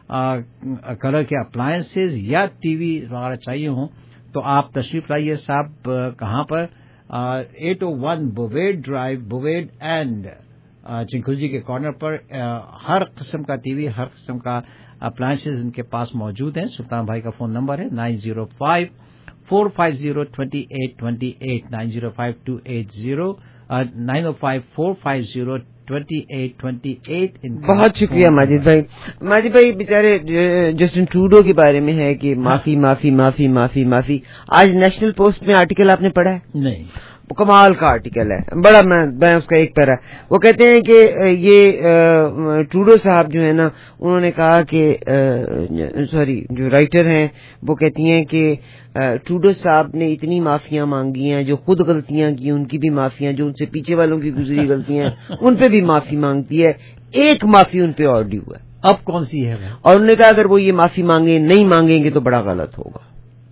کلر کے اپلائنسز یا ٹی وی وغیرہ چاہیے ہوں تو آپ تشریف لائیے صاحب. کہاں پر؟ Eight O one Boyd drive, Boyd and چنکل جی کے کارنر پر. ہر قسم کا ٹی وی, ہر قسم کا اپلائنسز ان کے پاس موجود ہیں. سلطان بھائی کا فون نمبر ہے nine zero five four five zero twenty eight twenty eight, nine zero five two eight zero nine O five four five zero twenty eight twenty eight. بہت شکریہ ماجد بھائی. ماجد بھائی بیچارے جسٹن ٹروڈو کے بارے میں ہے کہ معافی معافی معافی معافی معافی. آج نیشنل پوسٹ میں آرٹیکل آپ نے پڑھا ہے؟ نہیں. کمال کا آرٹیکل ہے, بڑا میں میں اس کا ایک پیرا. وہ کہتے ہیں کہ یہ ٹروڈو صاحب جو ہے نا, انہوں نے کہا کہ سوری جو رائٹر ہیں وہ کہتی ہیں کہ ٹروڈو صاحب نے اتنی معافیاں مانگی ہیں, جو خود غلطیاں کی ان کی بھی معافیاں, جو ان سے پیچھے والوں کی گزری غلطیاں ان پہ بھی معافی مانگتی ہے. ایک معافی ان پہ اور ڈیو ہے. اب کون سی ہے؟ اور انہوں نے کہا اگر وہ یہ معافی مانگے نہیں مانگیں گے تو بڑا غلط ہوگا.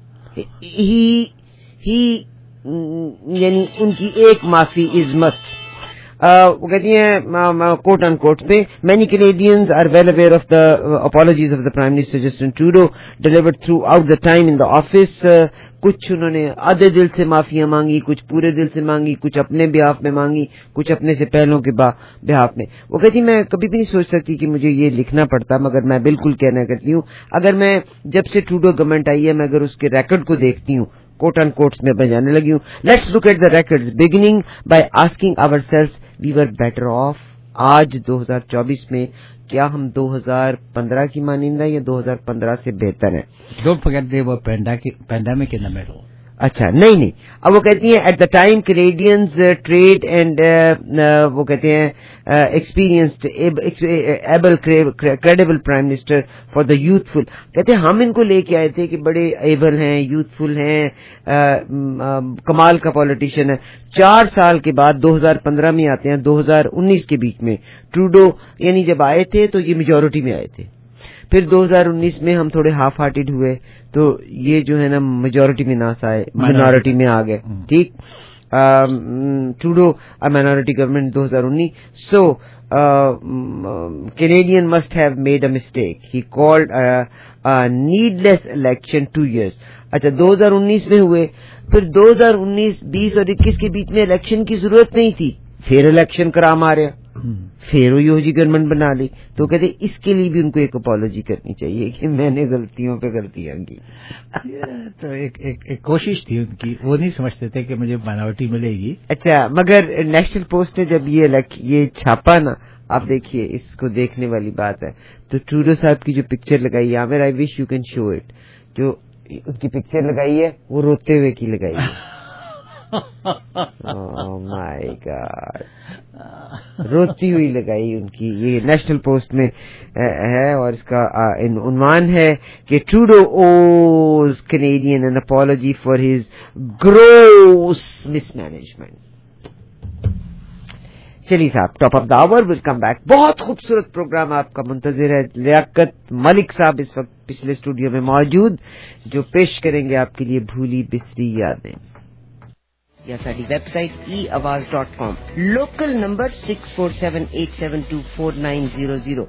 ہی ہی یعنی ان کی ایک معافی از مسٹ. وہ کہتی ہیں کوٹ ان کوٹ پہ, many Canadians are well aware of the apologies of the prime minister Justin Trudeau delivered throughout the time in the office. کچھ انہوں نے آدھے دل سے معافیاں مانگی, کچھ پورے دل سے مانگی, کچھ اپنے بیہاف میں مانگی, کچھ اپنے سے پہلوں کے بیہاف میں. وہ کہتی میں کبھی بھی نہیں سوچ سکتی کہ مجھے یہ لکھنا پڑتا, مگر میں بالکل کہنا کرتی ہوں. اگر میں جب سے ٹروڈو گورنمنٹ آئی ہے میں اگر اس کے ریکارڈ کو دیکھتی ہوں, کوٹ ان کوٹس میں بجانے لگی ہوں. Let's look at the records beginning by asking ourselves we were better off. آج دو ہزار چوبیس میں کیا ہم دو ہزار پندرہ کی مانندہ یا دو ہزار پندرہ سے بہتر ہیں؟ Don't forget they were pandemic in the middle. اچھا نہیں نہیں اب وہ کہتی ہیں at the time Canadians tried and وہ کہتے ہیں experienced able credible prime minister for the youthful. کہتے ہیں ہم ان کو لے کے آئے تھے کہ بڑے ایبل ہیں, یوتھفل ہیں, کمال کا پولیٹیشین ہے. چار سال کے بعد دو ہزار پندرہ میں آتے ہیں, دو ہزار انیس کے بیچ میں ٹروڈو یعنی جب آئے تھے تو یہ میجورٹی میں آئے تھے. پھر دو ہزار انیس میں ہم تھوڑے ہاف ہارٹیڈ ہوئے تو یہ جو ہے نا میجورٹی میں نہ آئے, مائنورٹی میں آ گئے. ٹھیک, ٹروڈو مائنورٹی گورنمنٹ دو ہزار انیس. So Canadian must have made a mistake, he called needless election two years. اچھا دو ہزار انیس میں ہوئے, پھر دو ہزار انیس بیس اور اکیس کے بیچ میں الیکشن کی ضرورت نہیں تھی, پھر الیکشن کرا ماریا, پھر وہ یو جی گورنمنٹ بنا لی. تو کہتے اس کے لیے بھی ان کو ایک اپالوجی کرنی چاہیے کہ میں نے غلطیوں پہ غلطیاں کی. تو ایک, ایک, ایک کوشش تھی ان کی, وہ نہیں سمجھتے تھے کہ مجھے مائنورٹی ملے گی. اچھا مگر نیشنل پوسٹ نے جب یہ یہ چھاپا نا, آپ دیکھیے اس کو دیکھنے والی بات ہے. تو ٹروڈو صاحب کی جو پکچر لگائی ہے, Amir I wish you can show it, جو ان کی پکچر لگائی ہے وہ روتے ہوئے کی لگائی ہے. Oh my God, روتی ہوئی لگائی ان کی. یہ نیشنل پوسٹ میں ہے اور اس کا عنوان ہے کہ Trudeau owes Canadian an apology for his gross mismanagement. چلیے صاحب, top of the hour will come back. بہت خوبصورت پروگرام آپ کا منتظر ہے. لیاقت ملک صاحب اس وقت پچھلے اسٹوڈیو میں موجود, جو پیش کریں گے آپ کے لیے بھولی بسری یادیں. یا ساری web site e Awaz dot com, local number six four seven eight seven two four nine zero zero.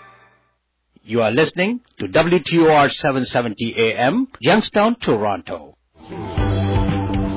You are listening to W T O R seven seventy A M, Youngstown, Toronto.